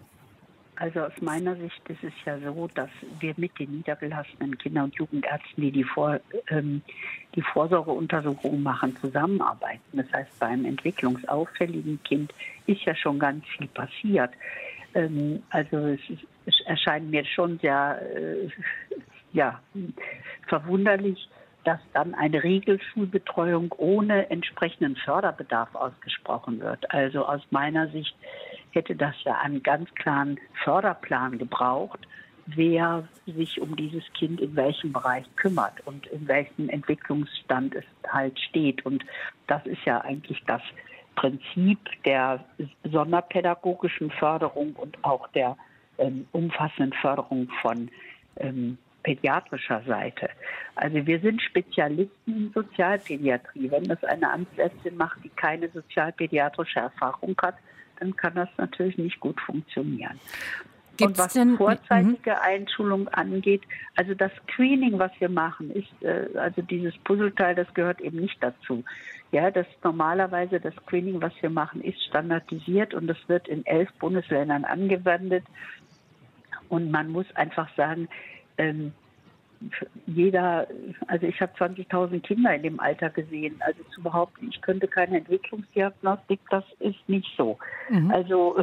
Also aus meiner Sicht ist es ja so, dass wir mit den niedergelassenen Kinder- und Jugendärzten, die die Vorsorgeuntersuchungen machen, zusammenarbeiten. Das heißt, beim entwicklungsauffälligen Kind ist ja schon ganz viel passiert. Also es erscheint mir schon sehr verwunderlich, dass dann eine Regelschulbetreuung ohne entsprechenden Förderbedarf ausgesprochen wird. Also aus meiner Sicht hätte das ja einen ganz klaren Förderplan gebraucht, wer sich um dieses Kind in welchem Bereich kümmert und in welchem Entwicklungsstand es halt steht. Und das ist ja eigentlich das Prinzip der sonderpädagogischen Förderung und auch der umfassenden Förderung von pädiatrischer Seite. Also wir sind Spezialisten in Sozialpädiatrie. Wenn das eine Amtsärztin macht, die keine sozialpädiatrische Erfahrung hat, dann kann das natürlich nicht gut funktionieren. Und was vorzeitige Einschulung angeht, also das Screening, was wir machen, ist, also dieses Puzzleteil, das gehört eben nicht dazu. Ja, normalerweise das Screening, was wir machen, ist standardisiert und das wird in 11 Bundesländern angewendet. Und man muss einfach sagen, also ich habe 20.000 Kinder in dem Alter gesehen, also zu behaupten, ich könnte keine Entwicklungsdiagnostik, das ist nicht so. Also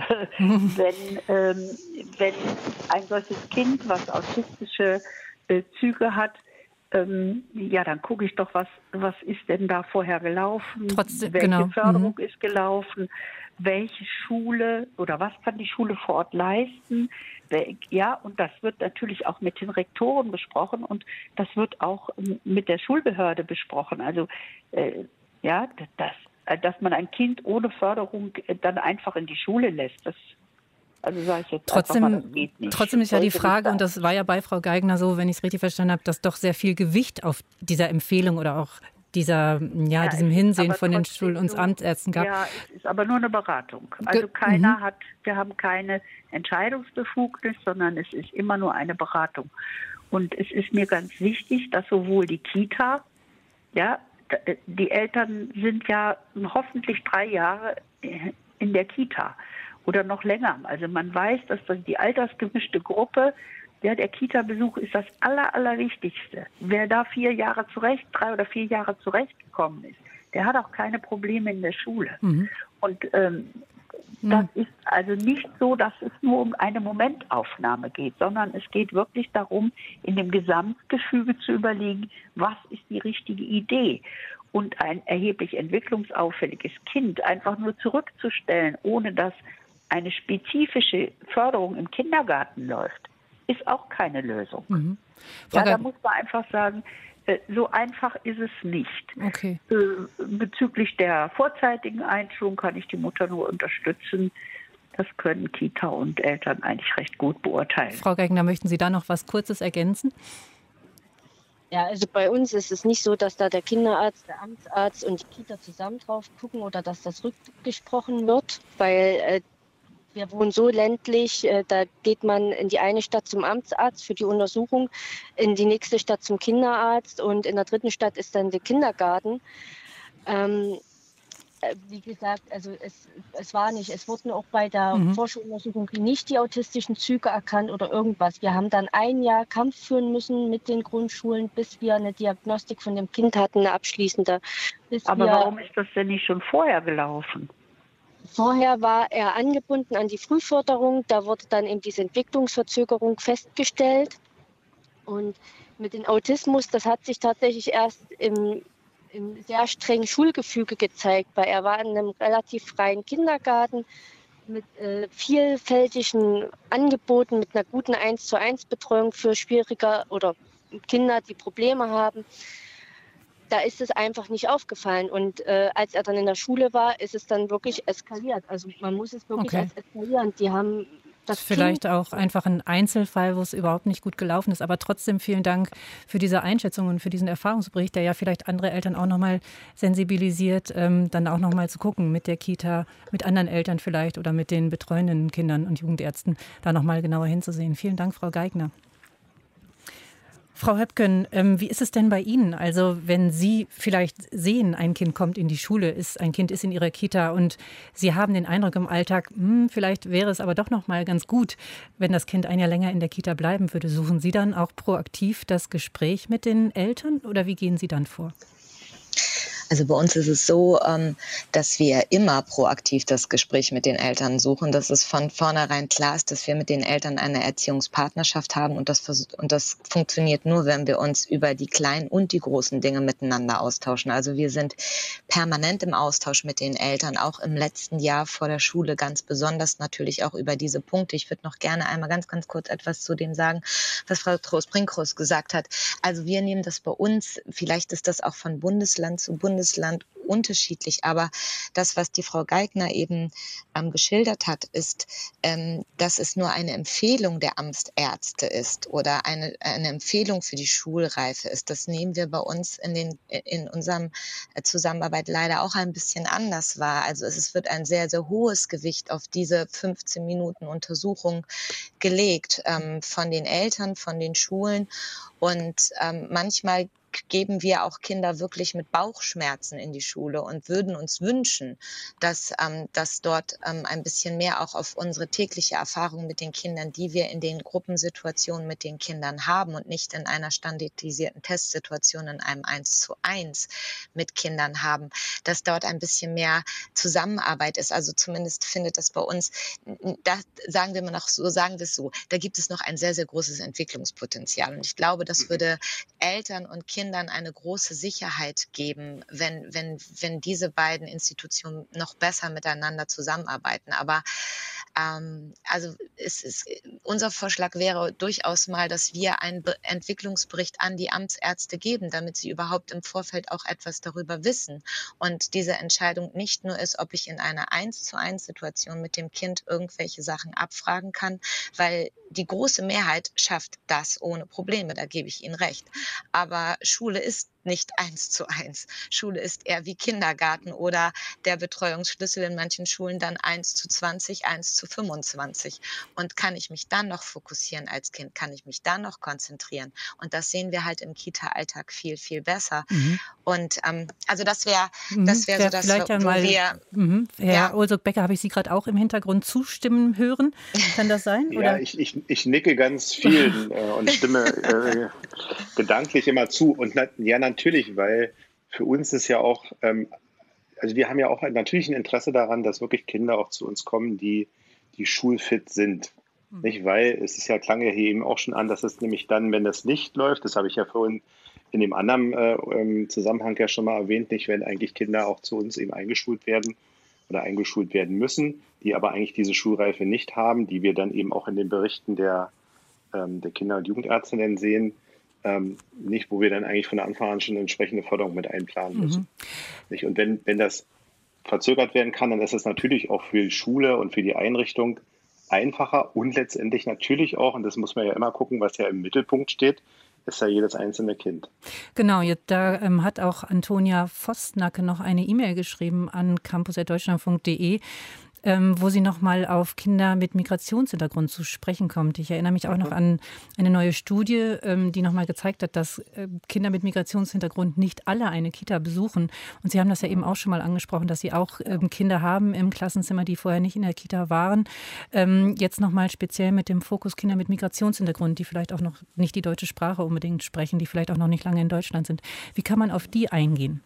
wenn ein solches Kind, was autistische Züge hat, ja, dann gucke ich doch, was ist denn da vorher gelaufen, welche Förderung ist gelaufen, welche Schule oder was kann die Schule vor Ort leisten. Ja, und das wird natürlich auch mit den Rektoren besprochen und das wird auch mit der Schulbehörde besprochen. Also ja, dass man ein Kind ohne Förderung dann einfach in die Schule lässt, also sage ich jetzt trotzdem, einfach mal, das geht nicht. Trotzdem ist ja die Frage, und das war ja bei Frau Geigner so, wenn ich es richtig verstanden habe, dass doch sehr viel Gewicht auf dieser Empfehlung oder auch diesem Hinsehen von den Schul- und Amtsärzten gab. Ja, es ist aber nur eine Beratung. Also wir haben keine Entscheidungsbefugnis, sondern es ist immer nur eine Beratung. Und es ist mir ganz wichtig, dass sowohl die Kita, ja, die Eltern sind ja hoffentlich 3 Jahre in der Kita oder noch länger. Also man weiß, dass die altersgemischte Gruppe, der Kita-Besuch ist das Allerwichtigste. Wer da 3 oder 4 Jahre zurechtgekommen ist, der hat auch keine Probleme in der Schule. Und das ist also nicht so, dass es nur um eine Momentaufnahme geht, sondern es geht wirklich darum, in dem Gesamtgefüge zu überlegen, was ist die richtige Idee. Und ein erheblich entwicklungsauffälliges Kind einfach nur zurückzustellen, ohne dass eine spezifische Förderung im Kindergarten läuft, ist auch keine Lösung. Ja, da muss man einfach sagen, so einfach ist es nicht. Okay. Bezüglich der vorzeitigen Einschulung kann ich die Mutter nur unterstützen. Das können Kita und Eltern eigentlich recht gut beurteilen. Frau Geigner, möchten Sie da noch was Kurzes ergänzen? Ja, also bei uns ist es nicht so, dass da der Kinderarzt, der Amtsarzt und die Kita zusammen drauf gucken oder dass das rückgesprochen wird, weil wir wohnen so ländlich, da geht man in die eine Stadt zum Amtsarzt für die Untersuchung, in die nächste Stadt zum Kinderarzt und in der 3. Stadt ist dann der Kindergarten. Wie gesagt, also es wurden auch bei der Vorschuluntersuchung nicht die autistischen Züge erkannt oder irgendwas. Wir haben dann 1 Jahr Kampf führen müssen mit den Grundschulen, bis wir eine Diagnostik von dem Kind hatten, eine abschließende. Aber warum ist das denn nicht schon vorher gelaufen? Vorher war er angebunden an die Frühförderung, da wurde dann eben diese Entwicklungsverzögerung festgestellt. Und mit dem Autismus, das hat sich tatsächlich erst im sehr strengen Schulgefüge gezeigt, weil er war in einem relativ freien Kindergarten mit vielfältigen Angeboten, mit einer guten 1:1 Betreuung für schwierige oder Kinder, die Probleme haben. Da ist es einfach nicht aufgefallen. Und als er dann in der Schule war, ist es dann wirklich eskaliert. Also man muss es wirklich als eskalieren. Die haben das vielleicht auch einfach ein Einzelfall, wo es überhaupt nicht gut gelaufen ist. Aber trotzdem vielen Dank für diese Einschätzung und für diesen Erfahrungsbericht, der ja vielleicht andere Eltern auch nochmal sensibilisiert, dann auch nochmal zu gucken mit der Kita, mit anderen Eltern vielleicht oder mit den betreuenden Kindern und Jugendärzten, da nochmal genauer hinzusehen. Vielen Dank, Frau Geigner. Frau Höpken, wie ist es denn bei Ihnen? Also wenn Sie vielleicht sehen, ein Kind kommt in die Schule, ein Kind ist in Ihrer Kita und Sie haben den Eindruck im Alltag, vielleicht wäre es aber doch noch mal ganz gut, wenn das Kind 1 Jahr länger in der Kita bleiben würde. Suchen Sie dann auch proaktiv das Gespräch mit den Eltern oder wie gehen Sie dann vor? Also bei uns ist es so, dass wir immer proaktiv das Gespräch mit den Eltern suchen, dass es von vornherein klar ist, dass wir mit den Eltern eine Erziehungspartnerschaft haben und das funktioniert nur, wenn wir uns über die kleinen und die großen Dinge miteinander austauschen. Also wir sind permanent im Austausch mit den Eltern, auch im letzten Jahr vor der Schule ganz besonders natürlich auch über diese Punkte. Ich würde noch gerne einmal ganz, ganz kurz etwas zu dem sagen, was Frau Trost-Brinkhorst gesagt hat. Also wir nehmen das bei uns, vielleicht ist das auch von Bundesland zu Bundesland unterschiedlich. Aber das, was die Frau Geigner eben geschildert hat, ist, dass es nur eine Empfehlung der Amtsärzte ist oder eine Empfehlung für die Schulreife ist. Das nehmen wir bei uns in unserem Zusammenarbeit leider auch ein bisschen anders wahr. Also es wird ein sehr, sehr hohes Gewicht auf diese 15 Minuten Untersuchung gelegt von den Eltern, von den Schulen. Und manchmal geben wir auch Kinder wirklich mit Bauchschmerzen in die Schule und würden uns wünschen, dass dort ein bisschen mehr auch auf unsere tägliche Erfahrung mit den Kindern, die wir in den Gruppensituationen mit den Kindern haben und nicht in einer standardisierten Testsituation in einem 1:1 mit Kindern haben, dass dort ein bisschen mehr Zusammenarbeit ist. Also zumindest findet das bei uns, da sagen wir es so, da gibt es noch ein sehr, sehr großes Entwicklungspotenzial. Und ich glaube, das würde Eltern und Kindern eine große Sicherheit geben, wenn diese beiden Institutionen noch besser miteinander zusammenarbeiten. Aber unser Vorschlag wäre durchaus mal, dass wir einen Entwicklungsbericht an die Amtsärzte geben, damit sie überhaupt im Vorfeld auch etwas darüber wissen. Und diese Entscheidung nicht nur ist, ob ich in einer 1:1 Situation mit dem Kind irgendwelche Sachen abfragen kann, weil die große Mehrheit schafft das ohne Probleme, da gebe ich Ihnen recht. Aber Schule ist nicht 1:1. Schule ist eher wie Kindergarten oder der Betreuungsschlüssel in manchen Schulen dann 1:20, 1:25. Und kann ich mich dann noch fokussieren als Kind? Kann ich mich dann noch konzentrieren? Und das sehen wir halt im Kita-Alltag viel, viel besser. Und also das wäre so das, vielleicht wo einmal, wir... Herr Olsok-Becker, habe ich Sie gerade auch im Hintergrund zustimmen hören? Kann das sein? Ja, oder? Ich nicke ganz vielen und stimme gedanklich immer zu. Und natürlich, weil für uns ist ja auch, also wir haben ja auch natürlich ein Interesse daran, dass wirklich Kinder auch zu uns kommen, die schulfit sind. Nicht? Weil es ist ja, klang ja hier eben auch schon an, dass es nämlich dann, wenn das nicht läuft, das habe ich ja vorhin in dem anderen Zusammenhang ja schon mal erwähnt, nicht, wenn eigentlich Kinder auch zu uns eben eingeschult werden oder eingeschult werden müssen, die aber eigentlich diese Schulreife nicht haben, die wir dann eben auch in den Berichten der Kinder- und Jugendärztinnen sehen, nicht, wo wir dann eigentlich von Anfang an schon entsprechende Förderung mit einplanen müssen. Nicht? Und wenn das verzögert werden kann, dann ist es natürlich auch für die Schule und für die Einrichtung einfacher und letztendlich natürlich auch, und das muss man ja immer gucken, was ja im Mittelpunkt steht, ist ja jedes einzelne Kind. Genau, da hat auch Antonia Vostnacke noch eine E-Mail geschrieben an campus@deutschlandfunk.de, wo sie nochmal auf Kinder mit Migrationshintergrund zu sprechen kommt. Ich erinnere mich auch noch an eine neue Studie, die nochmal gezeigt hat, dass Kinder mit Migrationshintergrund nicht alle eine Kita besuchen. Und Sie haben das ja eben auch schon mal angesprochen, dass Sie auch Kinder haben im Klassenzimmer, die vorher nicht in der Kita waren. Jetzt nochmal speziell mit dem Fokus Kinder mit Migrationshintergrund, die vielleicht auch noch nicht die deutsche Sprache unbedingt sprechen, die vielleicht auch noch nicht lange in Deutschland sind. Wie kann man auf die eingehen?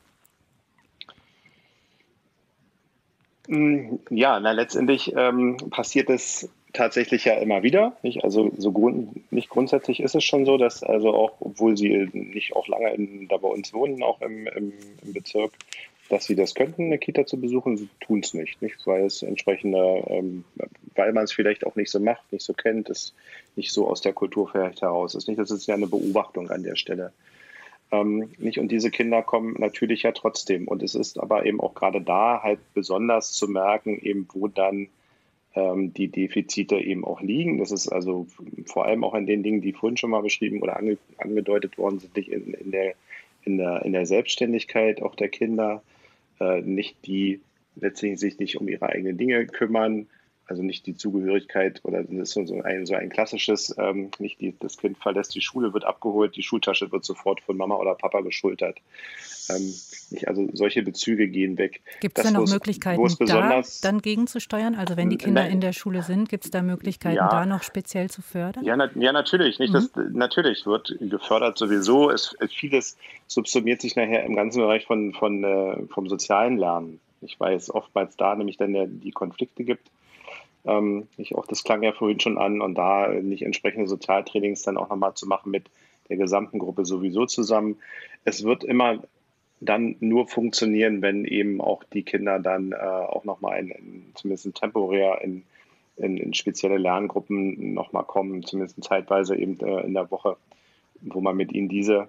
Ja, letztendlich passiert es tatsächlich ja immer wieder. Nicht? Also nicht grundsätzlich ist es schon so, dass also auch, obwohl sie nicht auch lange da bei uns wohnen, auch im Bezirk, dass sie das könnten, eine Kita zu besuchen, sie tun es nicht, weil es weil man es vielleicht auch nicht so macht, nicht so kennt, es nicht so aus der Kultur vielleicht heraus ist. Nicht, das ist ja eine Beobachtung an der Stelle. Nicht? Und diese Kinder kommen natürlich ja trotzdem. Und es ist aber eben auch gerade da halt besonders zu merken, eben wo dann die Defizite eben auch liegen. Das ist also vor allem auch an den Dingen, die vorhin schon mal beschrieben oder angedeutet worden sind, nicht in der Selbstständigkeit auch der Kinder, nicht die letztendlich sich nicht um ihre eigenen Dinge kümmern, also nicht die Zugehörigkeit oder das ist so ein klassisches, das Kind verlässt die Schule, wird abgeholt, die Schultasche wird sofort von Mama oder Papa geschultert. Also solche Bezüge gehen weg. Gibt es da noch Möglichkeiten, da dann gegenzusteuern? Also wenn die Kinder in der Schule sind, gibt es da Möglichkeiten, da noch speziell zu fördern? Ja, natürlich. Nicht, natürlich wird gefördert sowieso. Vieles subsumiert sich nachher im ganzen Bereich vom sozialen Lernen. Ich weiß oftmals da nämlich dann die Konflikte gibt. Auch das klang ja vorhin schon an und da nicht entsprechende Sozialtrainings dann auch nochmal zu machen mit der gesamten Gruppe sowieso zusammen. Es wird immer dann nur funktionieren, wenn eben auch die Kinder dann auch nochmal zumindest temporär in spezielle Lerngruppen nochmal kommen, zumindest zeitweise eben in der Woche, wo man mit ihnen diese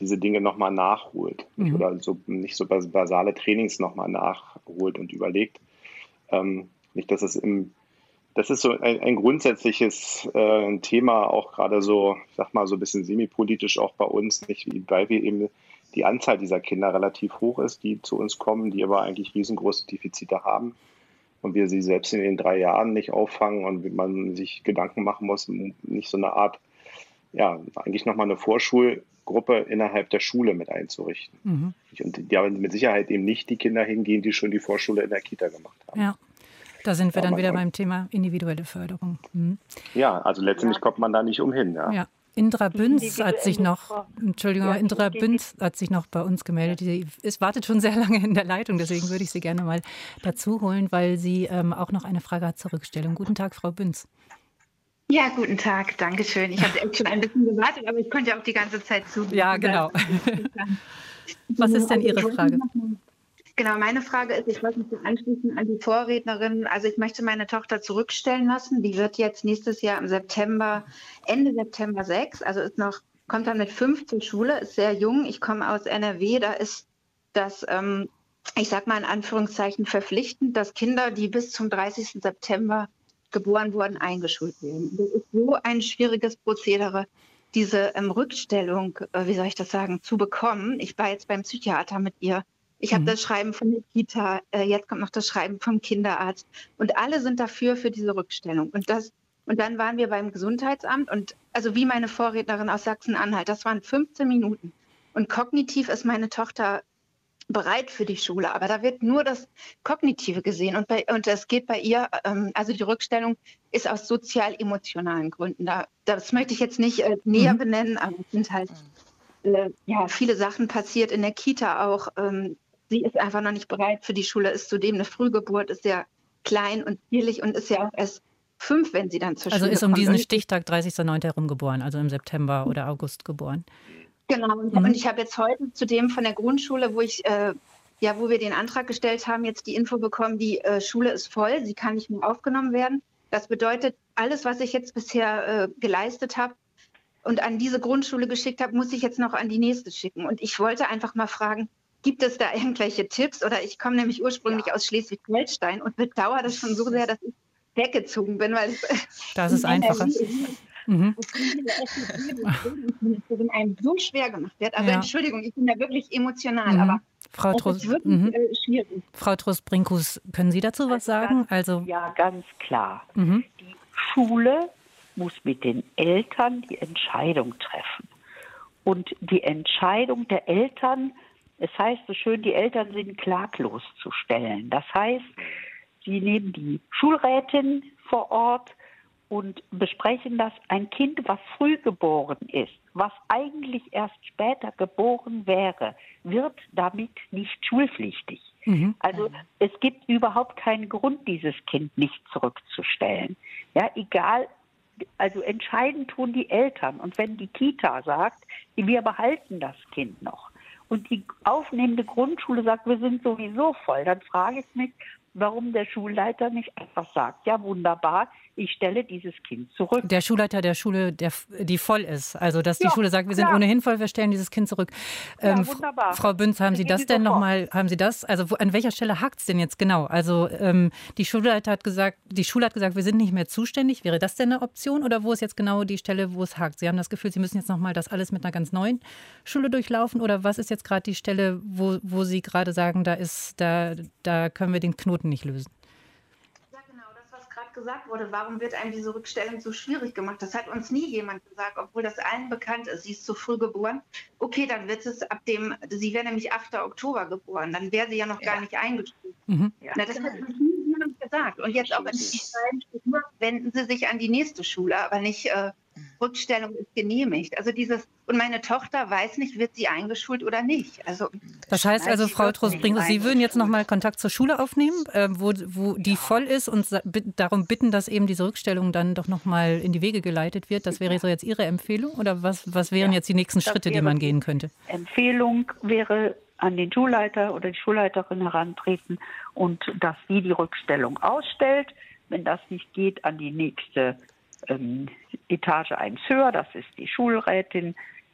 diese Dinge nochmal nachholt oder so nicht so basale Trainings nochmal nachholt und überlegt. Nicht, dass das ist so ein grundsätzliches Thema, auch gerade so, ich sag mal, so ein bisschen semipolitisch auch bei uns, nicht, weil wir eben die Anzahl dieser Kinder relativ hoch ist, die zu uns kommen, die aber eigentlich riesengroße Defizite haben und wir sie selbst in den 3 Jahren nicht auffangen und man sich Gedanken machen muss, nicht so eine Art, ja, eigentlich nochmal eine Vorschulgruppe innerhalb der Schule mit einzurichten. Und ja, mit Sicherheit eben nicht die Kinder hingehen, die schon die Vorschule in der Kita gemacht haben. Ja. Da sind wir dann wieder beim Thema individuelle Förderung. Ja, also letztendlich kommt man da nicht umhin. Ja. Indra Bünz hat sich noch, Bünz hat sich noch bei uns gemeldet. Sie wartet schon sehr lange in der Leitung, deswegen würde ich sie gerne mal dazu holen, weil sie auch noch eine Frage hat zur Rückstellung. Guten Tag, Frau Bünz. Ja, guten Tag, danke schön. Ich habe echt schon ein bisschen gewartet, aber ich konnte ja auch die ganze Zeit zuhören. Ja, genau. Was ist denn Ihre Frage? Genau, meine Frage ist, ich wollte mich anschließen an die Vorrednerin. Also ich möchte meine Tochter zurückstellen lassen. Die wird jetzt nächstes Jahr im September, Ende September 6, also kommt dann mit 5 zur Schule, ist sehr jung. Ich komme aus NRW, da ist das, ich sag mal in Anführungszeichen, verpflichtend, dass Kinder, die bis zum 30. September geboren wurden, eingeschult werden. Das ist so ein schwieriges Prozedere, diese Rückstellung, wie soll ich das sagen, zu bekommen. Ich war jetzt beim Psychiater mit ihr. Ich habe das Schreiben von der Kita, jetzt kommt noch das Schreiben vom Kinderarzt. Und alle sind dafür, für diese Rückstellung. Und dann waren wir beim Gesundheitsamt. Und also wie meine Vorrednerin aus Sachsen-Anhalt, das waren 15 Minuten. Und kognitiv ist meine Tochter bereit für die Schule. Aber da wird nur das Kognitive gesehen. Und es geht bei ihr, also die Rückstellung ist aus sozial-emotionalen Gründen. Das möchte ich jetzt nicht näher benennen, aber es sind halt viele Sachen passiert in der Kita auch. Sie ist einfach noch nicht bereit für die Schule, ist zudem eine Frühgeburt, ist sehr klein und zierlich und ist ja auch erst 5, wenn sie dann zur Schule kommt. Also ist diesen Stichtag 30.09. herum geboren, also im September oder August geboren. Genau, und ich habe jetzt heute zudem von der Grundschule, wo wir den Antrag gestellt haben, jetzt die Info bekommen, die Schule ist voll, sie kann nicht mehr aufgenommen werden. Das bedeutet, alles, was ich jetzt bisher geleistet habe und an diese Grundschule geschickt habe, muss ich jetzt noch an die nächste schicken. Und ich wollte einfach mal fragen, gibt es da irgendwelche Tipps? Oder ich komme nämlich ursprünglich aus Schleswig-Holstein und bedauere das schon so sehr, dass ich weggezogen bin, weil das ist einfacher. Einem so schwer gemacht wird. Also Entschuldigung, ich bin da wirklich emotional, aber Frau das ist wirklich schwierig. Frau Trost-Brinkhus, können Sie dazu was sagen? Ja, ganz klar. Die Schule muss mit den Eltern die Entscheidung treffen. Und die Entscheidung der Eltern, es heißt so schön, die Eltern sind klaglos zu stellen. Das heißt, sie nehmen die Schulrätin vor Ort und besprechen das. Ein Kind, was früh geboren ist, was eigentlich erst später geboren wäre, wird damit nicht schulpflichtig. Also es gibt überhaupt keinen Grund, dieses Kind nicht zurückzustellen. Ja, egal. Also entscheiden tun die Eltern. Und wenn die Kita sagt, wir behalten das Kind noch und die aufnehmende Grundschule sagt, wir sind sowieso voll, dann frage ich mich, warum der Schulleiter nicht einfach sagt, ja wunderbar, ich stelle dieses Kind zurück. Der Schulleiter der Schule, die voll ist. Also dass die Schule sagt, wir sind ohnehin voll, wir stellen dieses Kind zurück. Wunderbar. Frau Bünz, haben Sie das denn nochmal, also an welcher Stelle hakt es denn jetzt genau? Also die Schule hat gesagt, wir sind nicht mehr zuständig. Wäre das denn eine Option oder wo ist jetzt genau die Stelle, wo es hakt? Sie haben das Gefühl, Sie müssen jetzt nochmal das alles mit einer ganz neuen Schule durchlaufen oder was ist jetzt gerade die Stelle, wo Sie gerade sagen, da können wir den Knoten nicht lösen? Gesagt wurde, warum wird einem diese Rückstellung so schwierig gemacht? Das hat uns nie jemand gesagt, obwohl das allen bekannt ist. Sie ist zu früh geboren. Okay, dann wird es sie wäre nämlich 8. Oktober geboren, dann wäre sie ja noch gar nicht eingeschult. Das hat uns nie jemand gesagt. Und jetzt auch in die Schreiben steht nur, wenden Sie sich an die nächste Schule, aber nicht Rückstellung ist genehmigt. Also und meine Tochter weiß nicht, wird sie eingeschult oder nicht. Also das heißt also, Frau Trost-Brinkhus, Sie würden jetzt nochmal Kontakt zur Schule aufnehmen, wo die voll ist und darum bitten, dass eben diese Rückstellung dann doch nochmal in die Wege geleitet wird. Das wäre so jetzt Ihre Empfehlung oder was wären jetzt die nächsten Schritte, die man gehen könnte? Empfehlung wäre, an den Schulleiter oder die Schulleiterin herantreten und dass sie die Rückstellung ausstellt. Wenn das nicht geht, an die nächste Etage eins höher, das ist die Schulrätin,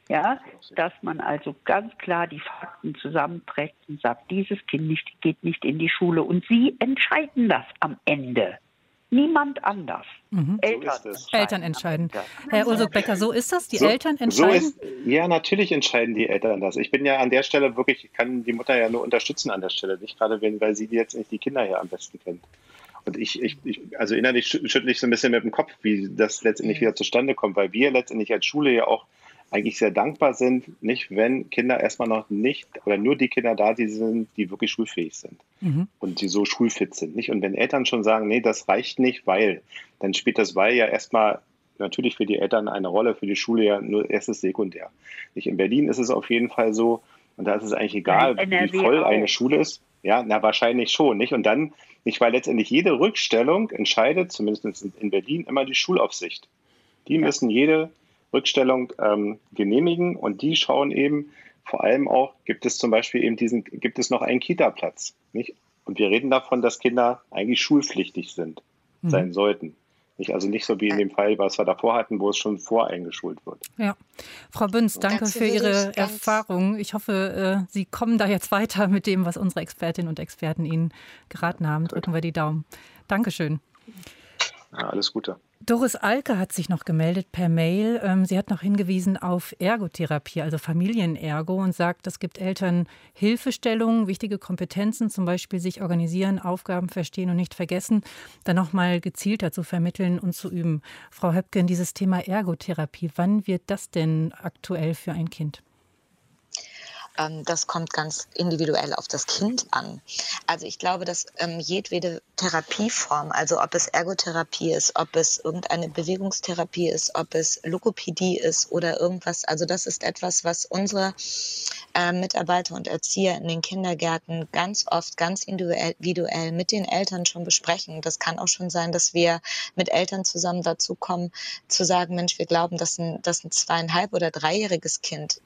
Ja, dass man also ganz klar die Fakten zusammenträgt und sagt, dieses Kind geht nicht in die Schule. Und Sie entscheiden das am Ende. Niemand anders. Eltern entscheiden. Herr Ulsuk-Becker, so ist das? Die Eltern entscheiden? Ja, natürlich entscheiden die Eltern das. Ich bin ja an der Stelle wirklich, ich kann die Mutter ja nur unterstützen an der Stelle, nicht gerade, weil sie jetzt nicht die Kinder ja am besten kennt. Und also innerlich schüttle ich so ein bisschen mit dem Kopf, wie das letztendlich wieder zustande kommt, weil wir letztendlich als Schule ja auch eigentlich sehr dankbar sind, nicht wenn Kinder erstmal noch nicht oder nur die Kinder da sind, die wirklich schulfähig sind und die so schulfit sind. Nicht? Und wenn Eltern schon sagen, nee, das reicht nicht, weil, dann spielt das Weil ja erstmal natürlich für die Eltern eine Rolle, für die Schule ja nur erstes sekundär. Nicht? In Berlin ist es auf jeden Fall so, und da ist es eigentlich egal, wie voll eine Schule ist. Ja, na wahrscheinlich schon, nicht? Und dann, nicht, weil letztendlich jede Rückstellung entscheidet, zumindest in Berlin, immer die Schulaufsicht. Die müssen jede Rückstellung genehmigen und die schauen eben vor allem auch, gibt es zum Beispiel eben gibt es noch einen Kita-Platz, nicht? Und wir reden davon, dass Kinder eigentlich schulpflichtig sein sollten. Nicht? Also nicht so wie in dem Fall, was wir davor hatten, wo es schon voreingeschult wird. Ja. Frau Bünz, danke für Ihre Erfahrung. Ich hoffe, Sie kommen da jetzt weiter mit dem, was unsere Expertinnen und Experten Ihnen geraten haben. Drücken wir die Daumen. Dankeschön. Ja, alles Gute. Doris Alke hat sich noch gemeldet per Mail. Sie hat noch hingewiesen auf Ergotherapie, also Familienergo, und sagt, es gibt Eltern Hilfestellungen, wichtige Kompetenzen, zum Beispiel sich organisieren, Aufgaben verstehen und nicht vergessen, dann nochmal gezielter zu vermitteln und zu üben. Frau Höpken, dieses Thema Ergotherapie, wann wird das denn aktuell für ein Kind? Das kommt ganz individuell auf das Kind an. Also ich glaube, dass jedwede Therapieform, also ob es Ergotherapie ist, ob es irgendeine Bewegungstherapie ist, ob es Logopädie ist oder irgendwas, also das ist etwas, was unsere Mitarbeiter und Erzieher in den Kindergärten ganz oft, ganz individuell mit den Eltern schon besprechen. Das kann auch schon sein, dass wir mit Eltern zusammen dazu kommen, zu sagen, Mensch, wir glauben, dass ein 2,5- oder 3-jähriges Kind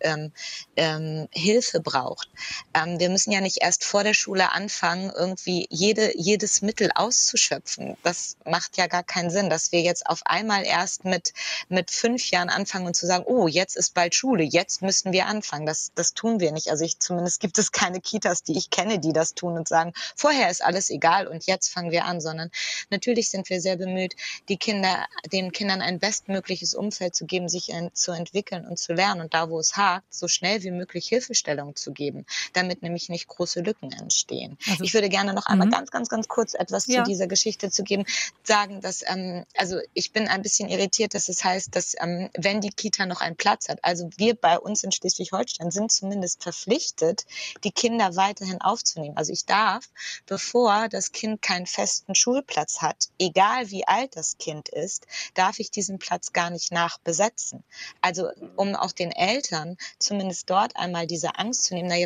Hilfe braucht. Wir müssen ja nicht erst vor der Schule anfangen, irgendwie jedes Mittel auszuschöpfen. Das macht ja gar keinen Sinn, dass wir jetzt auf einmal erst mit 5 Jahren anfangen und zu sagen, oh, jetzt ist bald Schule, jetzt müssen wir anfangen. Das tun wir nicht. Also zumindest gibt es keine Kitas, die ich kenne, die das tun und sagen, vorher ist alles egal und jetzt fangen wir an, sondern natürlich sind wir sehr bemüht, den Kindern ein bestmögliches Umfeld zu geben, sich zu entwickeln und zu lernen und da, wo es hakt, so schnell wie möglich Hilfestellung zu geben, damit nämlich nicht große Lücken entstehen. Also, ich würde gerne noch einmal ganz, ganz, ganz kurz etwas zu dieser Geschichte sagen, dass also ich bin ein bisschen irritiert, dass es heißt, dass wenn die Kita noch einen Platz hat, also wir bei uns in Schleswig-Holstein sind zumindest verpflichtet, die Kinder weiterhin aufzunehmen. Also ich darf, bevor das Kind keinen festen Schulplatz hat, egal wie alt das Kind ist, darf ich diesen Platz gar nicht nachbesetzen. Also um auch den Eltern zumindest dort einmal diese Angst zu nehmen, naja,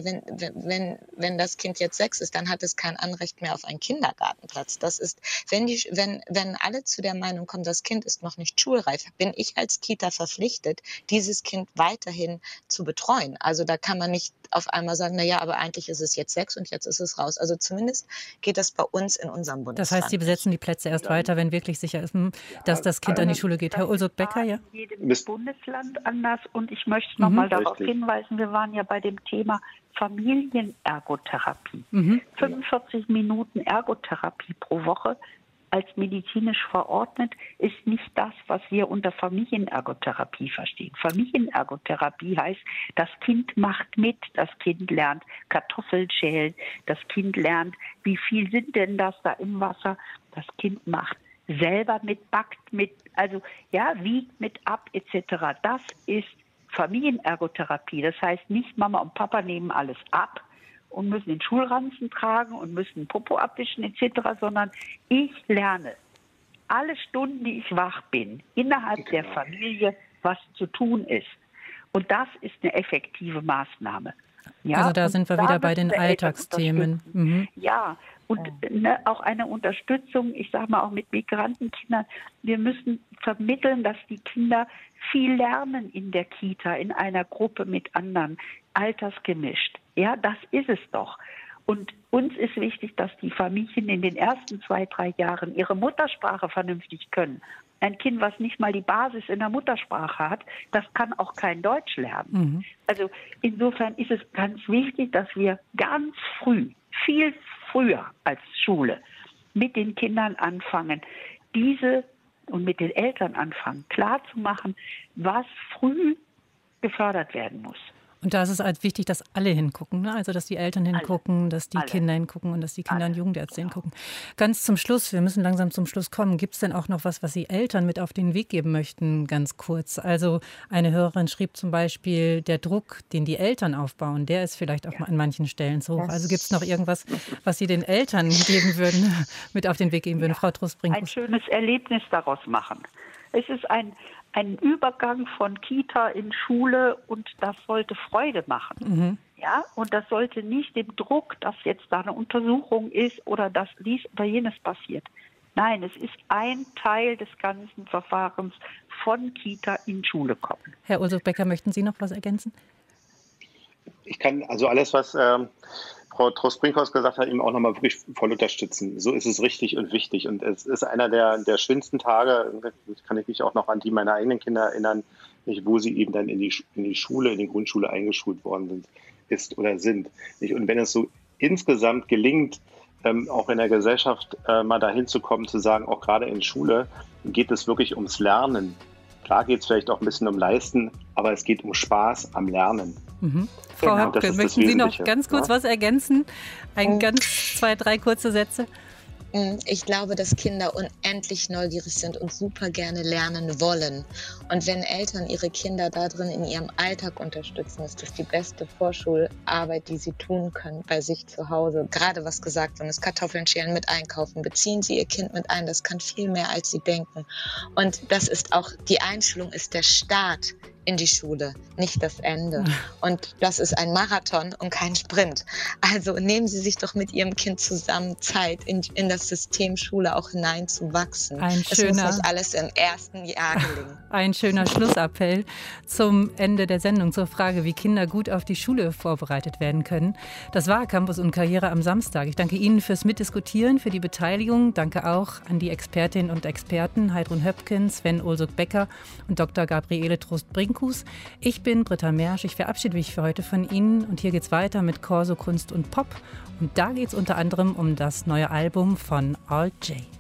wenn das Kind jetzt 6 ist, dann hat es kein Anrecht mehr auf einen Kindergartenplatz. Das ist, wenn alle zu der Meinung kommen, das Kind ist noch nicht schulreif, bin ich als Kita verpflichtet, dieses Kind weiterhin zu betreuen. Also da kann man nicht auf einmal sagen, naja, aber eigentlich ist es jetzt 6 und jetzt ist es raus. Also zumindest geht das bei uns in unserem Bundesland. Das heißt, Sie besetzen die Plätze erst weiter, wenn wirklich sicher ist, dass das Kind an die Schule geht. Herr Ulsuk-Becker, ja? In jedem Bundesland anders. Und ich möchte noch mal darauf hinweisen, wir waren ja bei dem Thema Familienergotherapie. 45 Minuten Ergotherapie pro Woche als medizinisch verordnet, ist nicht das, was wir unter Familienergotherapie verstehen. Familienergotherapie heißt, das Kind macht mit, das Kind lernt Kartoffeln schälen, das Kind lernt, wie viel sind denn das da im Wasser, das Kind macht selber mit, backt mit, also ja, wiegt mit ab etc. Das ist Familienergotherapie. Das heißt nicht, Mama und Papa nehmen alles ab und müssen den Schulranzen tragen und müssen Popo abwischen etc., sondern ich lerne alle Stunden, die ich wach bin, innerhalb der Familie, was zu tun ist. Und das ist eine effektive Maßnahme. Ja, also da sind wir wieder bei den Alltagsthemen. Ja, und auch eine Unterstützung, ich sage mal auch mit Migrantenkindern. Wir müssen vermitteln, dass die Kinder viel lernen in der Kita, in einer Gruppe mit anderen, altersgemischt. Ja, das ist es doch. Und uns ist wichtig, dass die Familien in den ersten 2, 3 Jahren ihre Muttersprache vernünftig können. Ein Kind, was nicht mal die Basis in der Muttersprache hat, das kann auch kein Deutsch lernen. Also insofern ist es ganz wichtig, dass wir ganz früh, viel früher als Schule, mit den Kindern anfangen, und mit den Eltern anfangen, klarzumachen, was früh gefördert werden muss. Und da ist es halt wichtig, dass alle hingucken, ne? Also dass die Eltern hingucken, dass die Kinder hingucken und dass die Kinder- und Jugendärzte hingucken. Ganz zum Schluss, wir müssen langsam zum Schluss kommen. Gibt es denn auch noch was Sie Eltern mit auf den Weg geben möchten, ganz kurz? Also eine Hörerin schrieb zum Beispiel, der Druck, den die Eltern aufbauen, der ist vielleicht auch mal an manchen Stellen zu hoch. Also gibt es noch irgendwas, was Sie den Eltern geben würden, mit auf den Weg geben würden? Frau Trost-Brinkhus. Ein schönes Erlebnis daraus machen. Es ist ein Übergang von Kita in Schule und das sollte Freude machen. Ja, und das sollte nicht dem Druck, dass jetzt da eine Untersuchung ist oder dass dies oder jenes passiert. Nein, es ist ein Teil des ganzen Verfahrens von Kita in Schule kommen. Herr Ulsuk-Becker, möchten Sie noch was ergänzen? Ich kann also alles, was Frau Trost-Brinkhus gesagt hat, eben auch nochmal wirklich voll unterstützen. So ist es richtig und wichtig. Und es ist einer der schönsten Tage, das kann ich mich auch noch an die meiner eigenen Kinder erinnern, wo sie eben dann in die Schule, in die Grundschule eingeschult worden sind. Und wenn es so insgesamt gelingt, auch in der Gesellschaft mal dahin zu kommen, zu sagen, auch gerade in Schule geht es wirklich ums Lernen. Klar geht es vielleicht auch ein bisschen um Leisten, aber es geht um Spaß am Lernen. Frau Höpke, möchten Sie noch ganz kurz was ergänzen? Ganz 2, 3 kurze Sätze. Ich glaube, dass Kinder unendlich neugierig sind und super gerne lernen wollen. Und wenn Eltern ihre Kinder da drin in ihrem Alltag unterstützen, ist das die beste Vorschularbeit, die sie tun können bei sich zu Hause. Gerade was gesagt worden ist, Kartoffeln schälen, mit einkaufen, beziehen Sie Ihr Kind mit ein. Das kann viel mehr, als Sie denken. Und das ist auch, die Einschulung ist der Start in die Schule, nicht das Ende. Und das ist ein Marathon und kein Sprint. Also nehmen Sie sich doch mit Ihrem Kind zusammen Zeit, in das System Schule auch hineinzuwachsen. Es muss nicht alles im ersten Jahr gelingen. Ein schöner Schlussappell zum Ende der Sendung zur Frage, wie Kinder gut auf die Schule vorbereitet werden können. Das war Campus und Karriere am Samstag. Ich danke Ihnen fürs Mitdiskutieren, für die Beteiligung. Danke auch an die Expertinnen und Experten Heidrun Höpken, Sven Ulsuk-Becker und Dr. Gabriele Trost-Brinkhus. Ich bin Britta Mersch, ich verabschiede mich für heute von Ihnen und hier geht's weiter mit Corso Kunst und Pop und da geht's unter anderem um das neue Album von Alt J.